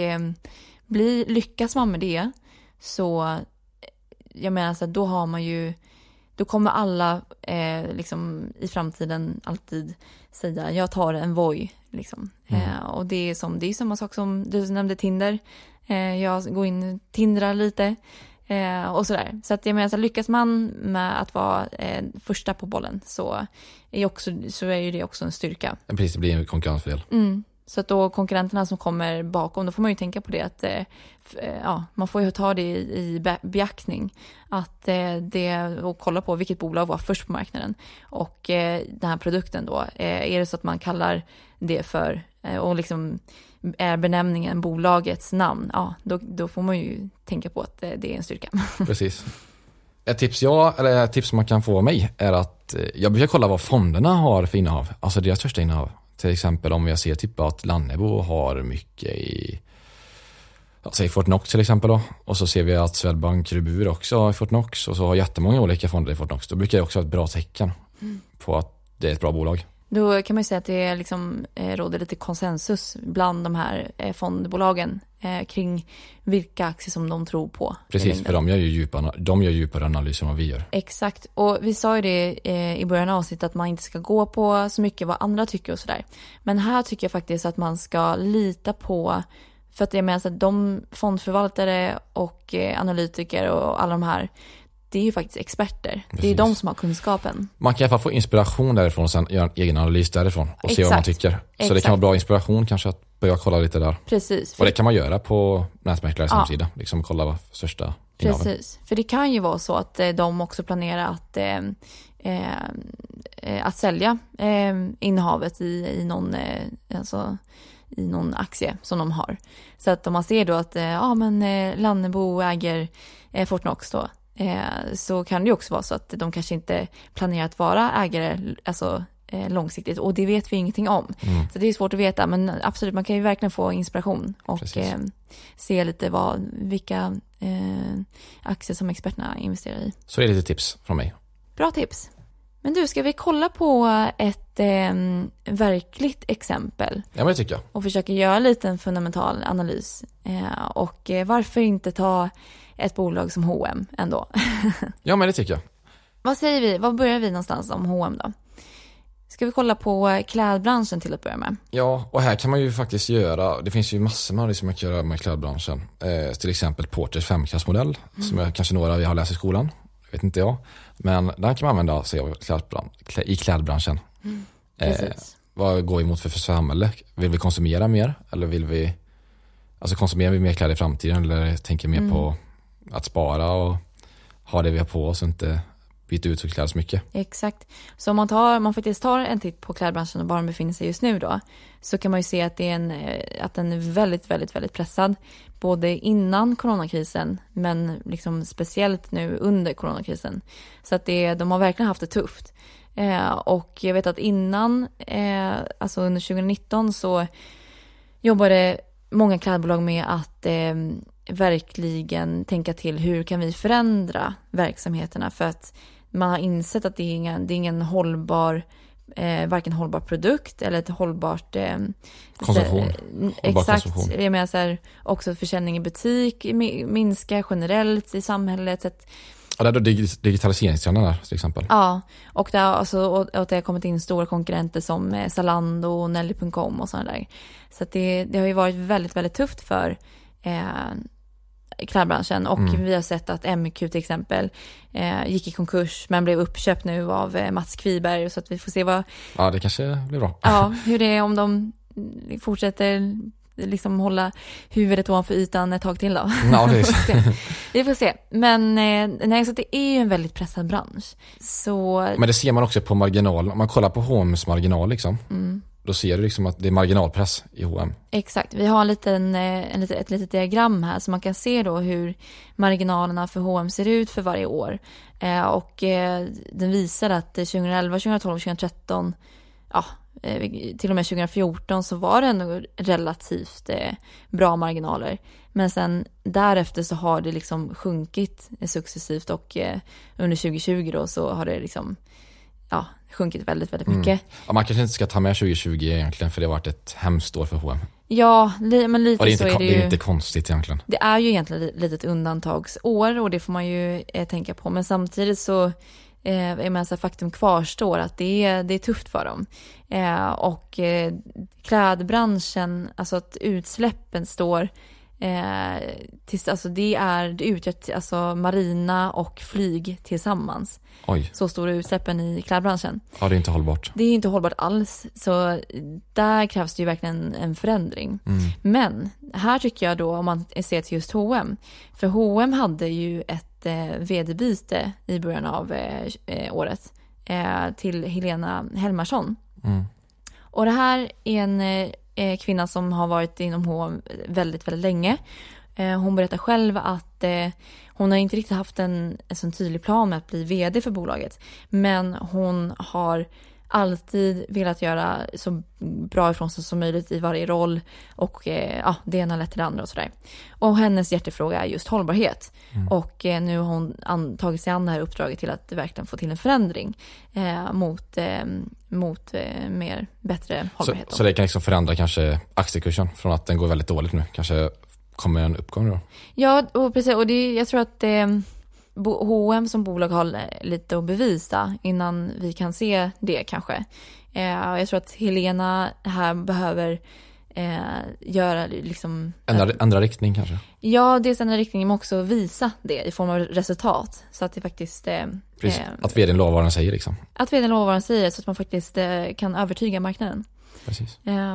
lyckas man med det så jag menar så att då har man ju, då kommer alla liksom i framtiden alltid säga jag tar en Voi liksom. Och det är samma sak som du nämnde Tinder. Jag går in och tindrar lite och sådär. Så att jag menar så lyckas man med att vara första på bollen så är ju det också en styrka. Precis, det blir en konkurrensfördel. Så att då konkurrenterna som kommer bakom, då får man ju tänka på det att man får ju ta det i beaktning att och kolla på vilket bolag var först på marknaden och den här produkten då, är det så att man kallar det för och liksom är benämningen bolagets namn, då får man ju tänka på att det är en styrka. Precis. Ett tips som man kan få av mig är att jag brukar kolla vad fonderna har för innehav, alltså deras största innehav. Till exempel om jag ser typ att Lannebo har mycket i säg Fortnox till exempel då. Och så ser vi att Swedbank Robur också har Fortnox och så har jättemånga olika fonder i Fortnox. Då brukar det också vara ett bra tecken på att det är ett bra bolag. Då kan man ju säga att det liksom råder lite konsensus bland de här fondbolagen kring vilka aktier som de tror på. Precis, för de gör djupare analyser än vad vi gör. Exakt, och vi sa ju det i början av avsnittet att man inte ska gå på så mycket vad andra tycker och sådär. Men här tycker jag faktiskt att man ska lita på, för att jag menar att de fondförvaltare och analytiker och alla de här, det är ju faktiskt experter. Precis. Det är de som har kunskapen. Man kan i alla fall få inspiration därifrån och sen göra en egen analys därifrån och se vad man tycker. Så det kan vara bra inspiration kanske att börja kolla lite där. Precis. Och det kan man göra på nätmäklares hemsida. Liksom kolla vad största innehaven. Precis. För det kan ju vara så att de också planerar att sälja innehavet i någon i någon aktie som de har. Så att om man ser då att Lannebo äger Fortnox då, så kan det ju också vara så att de kanske inte planerar att vara ägare alltså långsiktigt, och det vet vi ingenting om. Så det är svårt att veta, men absolut, man kan ju verkligen få inspiration och se lite vilka aktier som experterna investerar i. Så är det lite tips från mig. Bra tips. Men du, ska vi kolla på ett verkligt exempel? Ja, men det tycker jag. Och försöka göra lite en fundamental analys. Och varför inte ta ett bolag som H&M ändå? Ja, men det tycker jag. Vad säger vi? Var börjar vi någonstans om H&M då? Ska vi kolla på klädbranschen till att börja med? Ja, och här kan man ju faktiskt göra, det finns ju massor med som man kan göra med klädbranschen. Till exempel Porters 5-klassmodell, som kanske några vi har läst i skolan. Vet inte jag. Men den kan man använda sig av i klädbranschen. Vad går emot för samhälle? Vill vi konsumera mer? Eller vill vi konsumerar vi mer kläder i framtiden? Eller tänker mer på att spara och ha det vi har på oss och inte byta ut och kläder så mycket? Exakt. Så om man faktiskt tar en titt på klädbranschen och var den befinner sig just nu då, så kan man ju se att den är väldigt, väldigt, väldigt pressad. Både innan coronakrisen, men liksom speciellt nu under coronakrisen. Så att de har verkligen haft det tufft. Och jag vet att innan, alltså under 2019 så jobbade många klädbolag med att verkligen tänka till hur kan vi förändra verksamheterna, för att man har insett att det är ingen hållbar varken hållbar produkt eller ett hållbart konsumtion. Exakt. Konsumtion. Jag menar så här, också försäljning i butik minskar generellt i samhället. Ja, det är då digitaliseringstrenden där till exempel. Ja, och det har kommit in stora konkurrenter som Zalando, Nelly.com och sådana där. Så att det har ju varit väldigt, väldigt tufft för klädbranschen, och vi har sett att MQ till exempel gick i konkurs men blev uppköpt nu av Mats Kviberg, så att vi får se vad... Ja, det kanske blir bra. Ja, hur det är om de fortsätter liksom hålla huvudet ovanför ytan ett tag till då. Ja, Vi får se. Men nej, så det är ju en väldigt pressad bransch. Så... Men det ser man också på marginal. Om man kollar på H&M's marginal liksom. Då ser du liksom att det är marginalpress i H&M. Exakt. Vi har ett litet diagram här så man kan se då hur marginalerna för H&M ser ut för varje år. Och den visar att 2011, 2012, 2013, till och med 2014 så var det ändå relativt bra marginaler. Men sen därefter så har det liksom sjunkit successivt och under 2020 då så har det liksom sjunkit väldigt, väldigt mycket. Ja, man kanske inte ska ta med 2020 egentligen för det har varit ett hemskt år för H&M. Ja, men lite det är så är det ju. Det är inte konstigt egentligen. Det är ju egentligen lite ett undantagsår och det får man ju tänka på. Men samtidigt så faktum kvarstår att det är tufft för dem. Och klädbranschen, alltså att utsläppen står det utgör alltså marina och flyg tillsammans. Oj. Så stora utsläppen i klädbranschen. Ja, det är inte hållbart. Det är inte hållbart alls. Så där krävs det ju verkligen en förändring. Men här tycker jag då, om man ser till just H&M. För H&M hade ju ett vd-byte i början av året till Helena Helmarsson. Och det här är en kvinna som har varit inom H&M väldigt, väldigt länge. Hon berättar själv att hon har inte riktigt haft en sån tydlig plan med att bli vd för bolaget. Men hon har alltid velat göra så bra ifrån sig som möjligt i varje roll. Och det ena lett till det andra och sådär. Och hennes hjärtefråga är just hållbarhet. Och nu har hon tagit sig an det här uppdraget till att verkligen få till en förändring mot mer bättre hållbarhet. Så det kan liksom förändra kanske aktiekursen från att den går väldigt dåligt nu. Kanske kommer en uppgång då? Ja, och precis. Och jag tror att H&M som bolag har lite att bevisa innan vi kan se det kanske. Jag tror att Helena här behöver göra liksom... Ändra riktning kanske? Ja, dels ändra riktning men också visa det i form av resultat. Så att det faktiskt... att vdn lovar vad den säger liksom. Att vdn lovar vad den säger så att man faktiskt kan övertyga marknaden. Precis.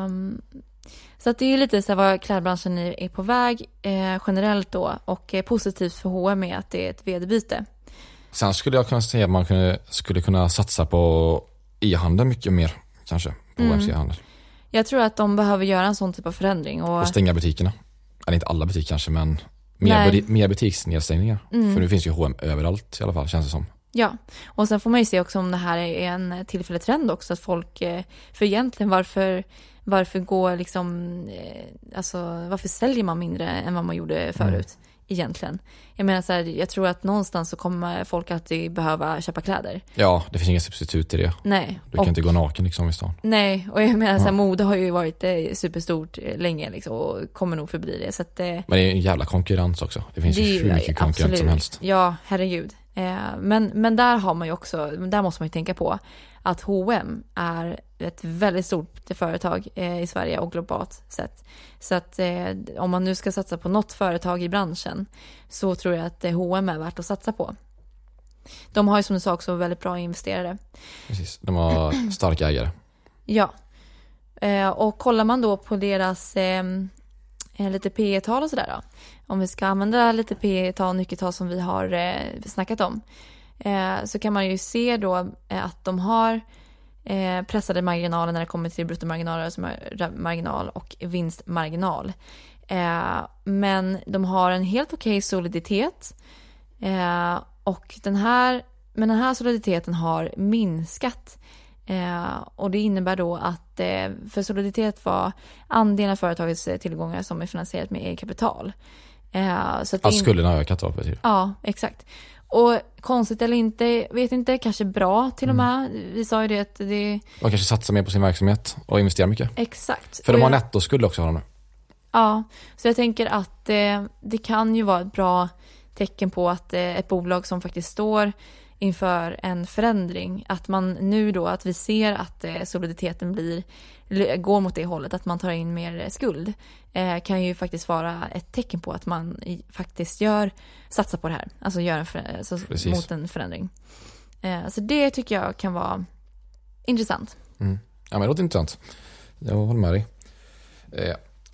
Så att det är lite så här vad klädbranschen är på väg generellt då. Och positivt för H&M är att det är ett vd-byte. Sen skulle jag kunna säga att man skulle kunna satsa på e-handel mycket mer kanske. På H&M's e-handel. Jag tror att de behöver göra en sån typ av förändring. Och stänga butikerna. Eller inte alla butiker kanske, men mer butiksnedstängningar. För nu finns ju H&M överallt i alla fall, känns det som. Ja, och sen får man ju se också om det här är en tillfällig trend också. Att folk, för egentligen varför går liksom, varför säljer man mindre än vad man gjorde förut egentligen? Jag menar så här, jag tror att någonstans så kommer folk alltid behöva köpa kläder. Ja, det finns inga substitut i det. Nej. Du kan inte gå naken liksom i stan. Nej, och jag menar så här, mode har ju varit superstort länge liksom, och kommer nog förbli det. Så att, men det är en jävla konkurrens också. Det finns ju hur mycket konkurrens som helst. Ja, herregud. Men där har man ju också, där måste man ju tänka på att H&M är ett väldigt stort företag i Sverige och globalt sett. Så att om man nu ska satsa på något företag i branschen så tror jag att H&M är värt att satsa på. De har ju som du sa också väldigt bra investerare. Precis, de har starka ägare. Ja, och kollar man då på deras lite P/E-tal och sådär då. Om vi ska använda lite P/E-tal, nyckeltal som vi har snackat om. Så kan man ju se då att de har pressade marginaler när det kommer till bruttomarginal och vinstmarginal. Men de har en helt okej soliditet. Och den här soliditeten har minskat. Och det innebär då att för soliditet var andelen av företagets tillgångar som är finansierat med eget kapital. Så att skulderna har ökat då, betyder. Ja, exakt. Och konstigt eller inte, vet inte, kanske bra till och med. Vi sa ju det att det... De kanske satsar mer på sin verksamhet och investerar mycket. Exakt. För de har nettoskuld också, har de nu. Ja, så jag tänker att det kan ju vara ett bra tecken på att ett bolag som faktiskt står inför en förändring, att man nu då, att vi ser att soliditeten går mot det hållet, att man tar in mer skuld, kan ju faktiskt vara ett tecken på att man faktiskt satsar på det här, alltså gör mot en förändring. Så det tycker jag kan vara intressant. Ja, men det låter intressant. Jag håller med dig.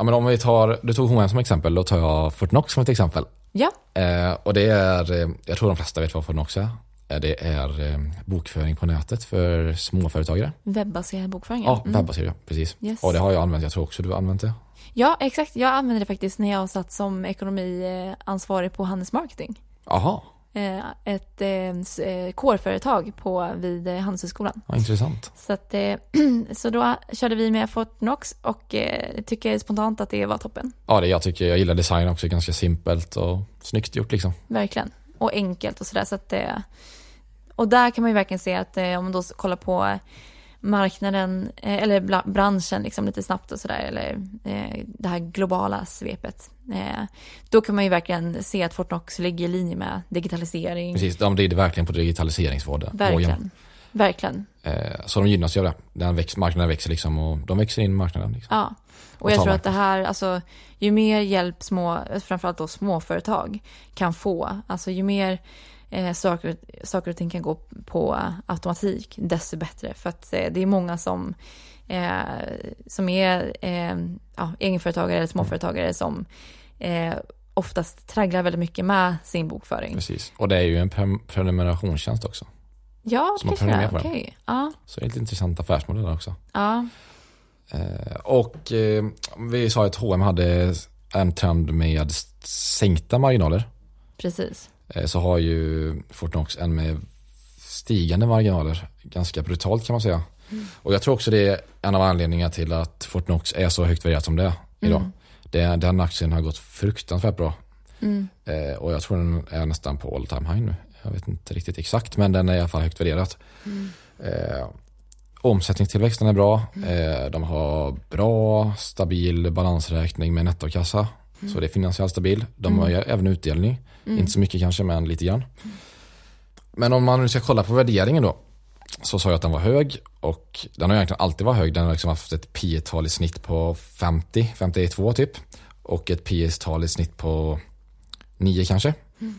Ja, men om du tog H&M som exempel, då tar jag Fortnox som ett exempel. Ja. Och det är, jag tror de flesta vet vad Fortnox är. Det är bokföring på nätet för småföretagare. Webbaserad bokföring. Ja, webbaserad, precis. Yes. Och det har jag använt, jag tror också du har använt det. Ja, exakt. Jag använde det faktiskt när jag satt som ekonomiansvarig på Handelsmarketing. Aha. Ett core-företag vid Handelshögskolan. Ja, intressant. Så då körde vi med Fortnox och tycker spontant att det var toppen. Ja, jag gillar design också, ganska simpelt och snyggt gjort liksom. Verkligen. Och enkelt och sådär. Och där kan man ju verkligen se att om man då kollar på marknaden eller branschen liksom lite snabbt och sådär, eller det här globala svepet, då kan man ju verkligen se att Fortnox ligger i linje med digitalisering. Precis, de driver verkligen på digitaliseringsvågen. Verkligen. Så de gynnas ju av det. Marknaden växer liksom, och de växer in i marknaden. Liksom. Ja, och jag tror att det här, alltså, ju mer hjälp framförallt då småföretag kan få, alltså ju mer saker och ting kan gå på automatik, desto bättre. För att det är många som är egenföretagare eller småföretagare som oftast tragglar väldigt mycket med sin bokföring. Precis, och det är ju en prenumerationstjänst också. Ja, kanske. Okej. Ja. Så det är lite intressant affärsmodell också. Ja. Och vi sa att H&M hade en trend med sänkta marginaler. Precis. Så har ju Fortnox en med stigande marginaler. Ganska brutalt kan man säga. Och jag tror också det är en av anledningarna till att Fortnox är så högt värderat som det är idag. Den aktien har gått fruktansvärt bra. Och jag tror den är nästan på all time high nu. Jag vet inte riktigt exakt, men den är i alla fall högt värderat. Omsättningstillväxten är bra. De har bra, stabil balansräkning med nettokassa. Så det är finansiellt stabil. De har även utdelning. Inte så mycket kanske, men lite grann. Men om man nu ska kolla på värderingen då, så sa jag att den var hög. Och den har egentligen alltid varit hög. Den har liksom haft ett P/tal i snitt på 52 typ. Och ett P/tal i snitt på 9 kanske.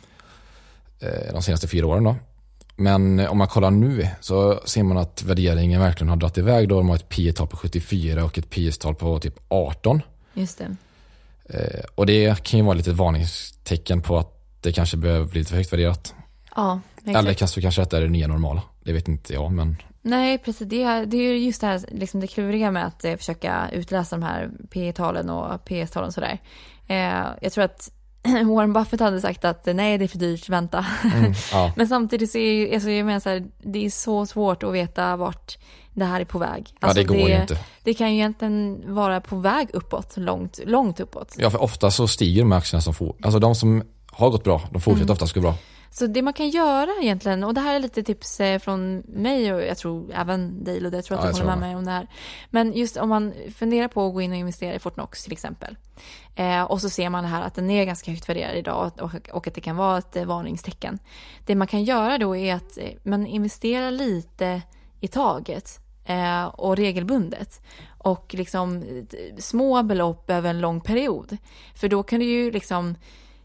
De senaste 4 åren då. Men om man kollar nu så ser man att värderingen verkligen har dratt iväg. Då de har ett P/tal på 74 och ett P/tal på typ 18. Just det. Och det kan ju vara lite ett varningstecken på att det kanske behöver bli lite för högt värderat. Ja, exakt. Eller kanske detta är det nya normala. Det vet inte jag, men... Nej, precis. Det är just det här, liksom det kluriga med att försöka utläsa de här P/talen och PS-talen och sådär. Jag tror att Warren Buffett hade sagt att nej, det är för dyrt, vänta. Ja. Men samtidigt så är jag menar så här, det är så svårt att veta vart det här är på väg. Alltså det går ju inte. Det kan ju egentligen vara på väg uppåt, långt uppåt. Ja, för ofta så stiger de aktierna som alltså de som har gått bra, de fortsätter oftast gå bra. Så det man kan göra egentligen, och det här är lite tips från mig och jag tror även dig, och det tror att du håller med mig om det här. Men just om man funderar på att gå in och investera i Fortnox till exempel. Och så ser man här att den är ganska högt värderad idag och att det kan vara ett varningstecken. Det man kan göra då är att man investerar lite i taget och regelbundet. Och liksom små belopp över en lång period. För då kan du ju liksom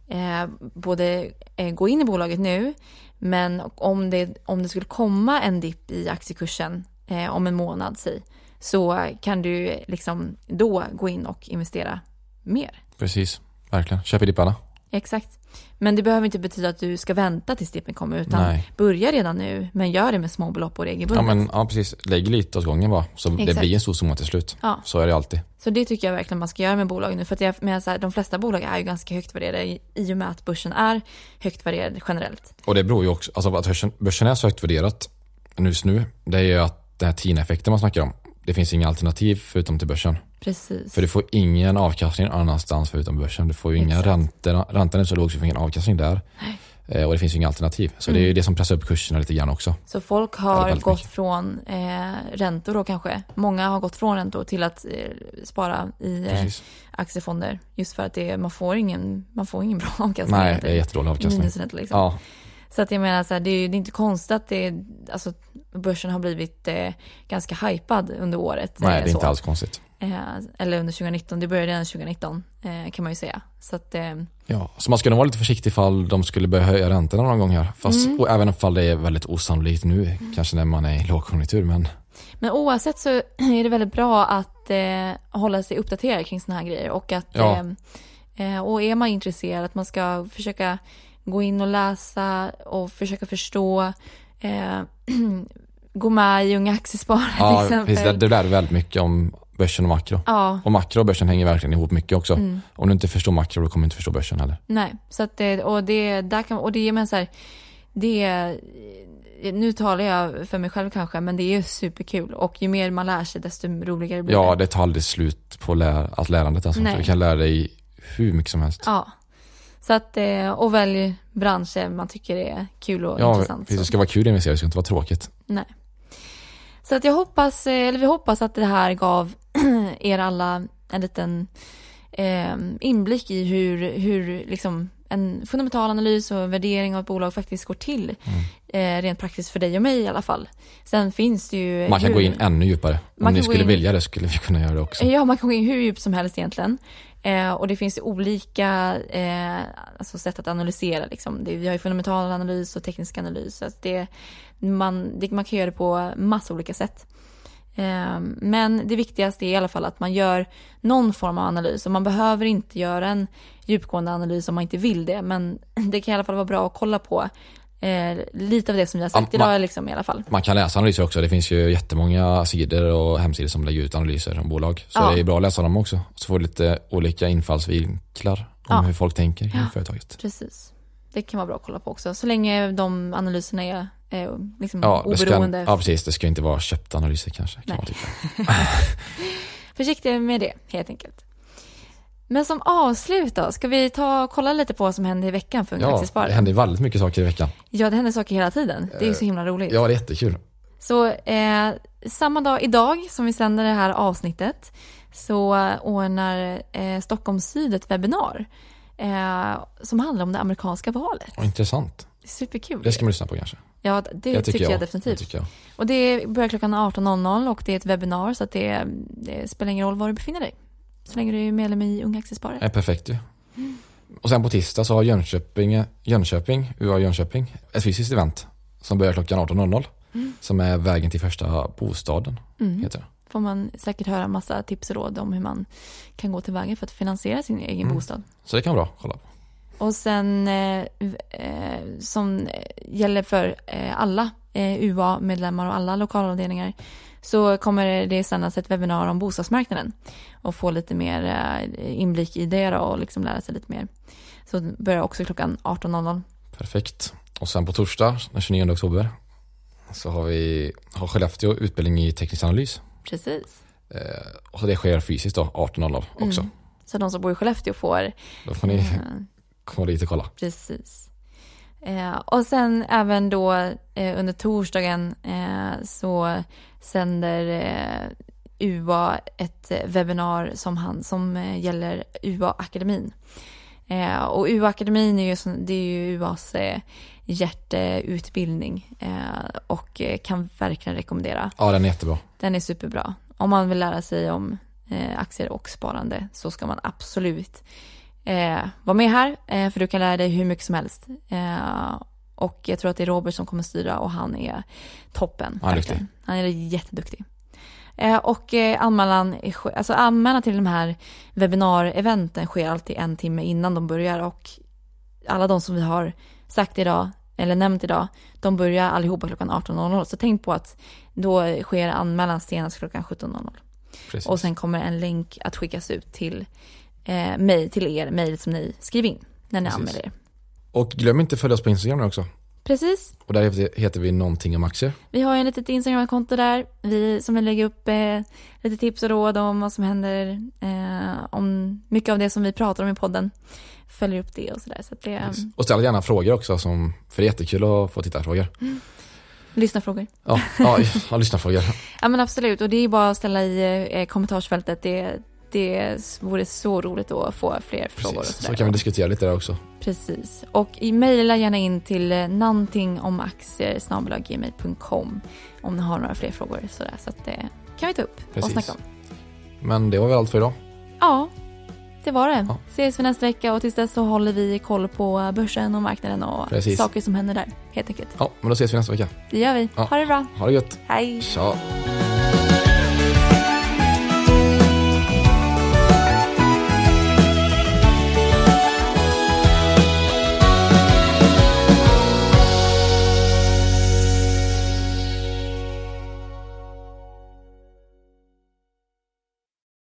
både gå in i bolaget nu, men om det skulle komma en dipp i aktiekursen om en månad så kan du liksom då gå in och investera mer. Precis, verkligen. Köp i dipparna. Exakt. Men det behöver inte betyda att du ska vänta tills dippen kommer, utan börja redan nu, men gör det med små belopp och regelbundet. Ja, precis. Lägg lite åt gången bara, så det blir en stor summa till slut. Ja. Så är det alltid. Så det tycker jag verkligen man ska göra med bolag nu, för att jag menar så här, de flesta bolag är ju ganska högt värderade i och med att börsen är högt värderad generellt. Och det beror ju också, alltså att börsen är så högt värderat just nu, det är ju att den här TINA-effekten man snackar om, det finns inga alternativ förutom till börsen. Precis. För du får ingen avkastning annanstans förutom börsen. Du får ju inga räntor. Räntan är så låg så du får ingen avkastning där. Och det finns ju inga alternativ. Så det är ju det som pressar upp kurserna lite grann också. Så folk har gått från räntor då kanske. Många har gått från räntor till att spara i aktiefonder. Just för att man får ingen bra avkastning. Nej, det är jättedålig avkastning. Minusräntor liksom. Ja. Så att jag menar så här, det är inte konstigt att alltså, börsen har blivit ganska hypad under året. Nej, det är inte alls konstigt. Eller under 2019, det började redan 2019 kan man ju säga. Så att, så man ska nog vara lite försiktig ifall de skulle börja höja räntorna någon gång här. Fast, och även ifall det är väldigt osannolikt nu, kanske när man är i lågkonjunktur. Men Men oavsett så är det väldigt bra att hålla sig uppdaterad kring såna här grejer. Och att och är man intresserad att man ska försöka gå in och läsa och försöka förstå, gå med i Unga Aktiesparare till exempel. Precis, det lär väldigt mycket om börsen och makro. Ja. Och makro och börsen hänger verkligen ihop mycket också. Om du inte förstår makro, då kommer du inte förstå börsen heller. Nej, så att nu talar jag för mig själv kanske, men det är superkul. Och ju mer man lär sig, desto roligare blir det. Ja, det tar aldrig slut på allt lärandet. Alltså. Du kan lära dig hur mycket som helst. Ja, så att, och välj branscher man tycker är kul och intressant. Ja, det ska vara kul att investera, det ska inte vara tråkigt. Nej. Så att vi hoppas att det här gav er alla en liten inblick i hur liksom en fundamental analys och värdering av ett bolag faktiskt går till rent praktiskt för dig och mig i alla fall. Sen finns det ju... Man kan gå in ännu djupare. Om ni skulle vilja det skulle vi kunna göra det också. Ja, man kan gå in hur djupt som helst egentligen. Och det finns ju olika sätt att analysera. Liksom. Vi har ju fundamental analys och teknisk analys. Så att man kan göra det på massa olika sätt. Men det viktigaste är i alla fall att man gör någon form av analys. Och man behöver inte göra en djupgående analys om man inte vill det. Men det kan i alla fall vara bra att kolla på lite av det som jag har sagt idag liksom, i alla fall. Man kan läsa analyser också. Det finns ju jättemånga sidor och hemsidor som lägger ut analyser om bolag. Så det är bra att läsa dem också. Så får du lite olika infallsvinklar om hur folk tänker i företaget. Precis. Det kan vara bra att kolla på också. Så länge de analyserna är liksom oberoende. Precis. Det ska inte vara köpta analyser kanske. Kan man tycka. Försiktig med det, helt enkelt. Men som avslut då, ska vi kolla lite på vad som händer i veckan för Unga Aktiesparare? Det händer väldigt mycket saker i veckan. Ja, det händer saker hela tiden. Det är så himla roligt. Ja, det är jättekul. Så samma dag idag som vi sänder det här avsnittet så ordnar Stockholmssyd ett webbinar som handlar om det amerikanska valet. Intressant. Superkul. Det ska man lyssna på kanske. Ja, det tycker jag definitivt. Det tycker jag. Och det börjar klockan 18.00 och det är ett webbinar så att det spelar ingen roll var du befinner dig. Så länge du är medlem i Unga Aktiesparare. Ja, perfekt ju. Och sen på tisdag så har Jönköping, UA Jönköping, ett fysiskt event som börjar klockan 18.00 som är vägen till första bostaden, heter det. Får man säkert höra massa tips och råd om hur man kan gå till vägen för att finansiera sin egen bostad. Så det kan vara bra, kolla på. Och sen som gäller för alla UA-medlemmar och alla lokalavdelningar så kommer det sändas ett webbinar om bostadsmarknaden och få lite mer inblick i det då, och liksom lära sig lite mer. Så det börjar också klockan 18.00. Perfekt. Och sen på torsdag den 29 oktober så har Skellefteå utbildning i teknisk analys. Precis. Och det sker fysiskt då 18.00 också. Så de som bor i Skellefteå får... Då får ni komma dit och kolla. Precis. Och sen även då under torsdagen så sänder UA ett webbinar som gäller UA-akademin. Och UA-akademin är ju UAs hjärteutbildning och kan verkligen rekommendera. Ja, den är jättebra. Den är superbra. Om man vill lära sig om aktier och sparande så ska man absolut vara med här, för du kan lära dig hur mycket som helst. Och jag tror att det är Robert som kommer styra och han är toppen. Han är jätteduktig. Och anmälan till de här webinar-eventen sker alltid 1 timme innan de börjar, och alla de som vi har sagt idag eller nämnt idag, de börjar allihopa klockan 18.00. Så tänk på att då sker anmälan senast klockan 17.00. Precis. Och sen kommer en länk att skickas ut till mejl som ni skriver in när ni anmäler er. Och glöm inte att följa oss på Instagram också. Precis. Och där heter vi någonting om aktier. Vi har ju ett litet Instagram-konto där. Vi som vill lägga upp lite tips och råd om vad som händer. Om mycket av det som vi pratar om i podden. Följer upp det och sådär. Så det, och ställ gärna frågor också. För det är jättekul att få tittarfrågor. Lyssnarfrågor. Ja, lyssnarfrågor. Ja, men absolut. Och det är bara att ställa i kommentarsfältet. Det vore så roligt att få fler frågor. Så kan vi diskutera lite där också. Precis. Och mejla gärna in till någontingomaktier@gmail.com om ni har några fler frågor. Så att det kan vi ta upp och snacka om. Men det var väl allt för idag? Ja, det var det. Ja. Ses vi nästa vecka, och tills dess så håller vi koll på börsen och marknaden och saker som händer där, helt enkelt. Ja, men då ses vi nästa vecka. Det gör vi. Ja. Ha det bra. Ha det gött. Hej. Ciao.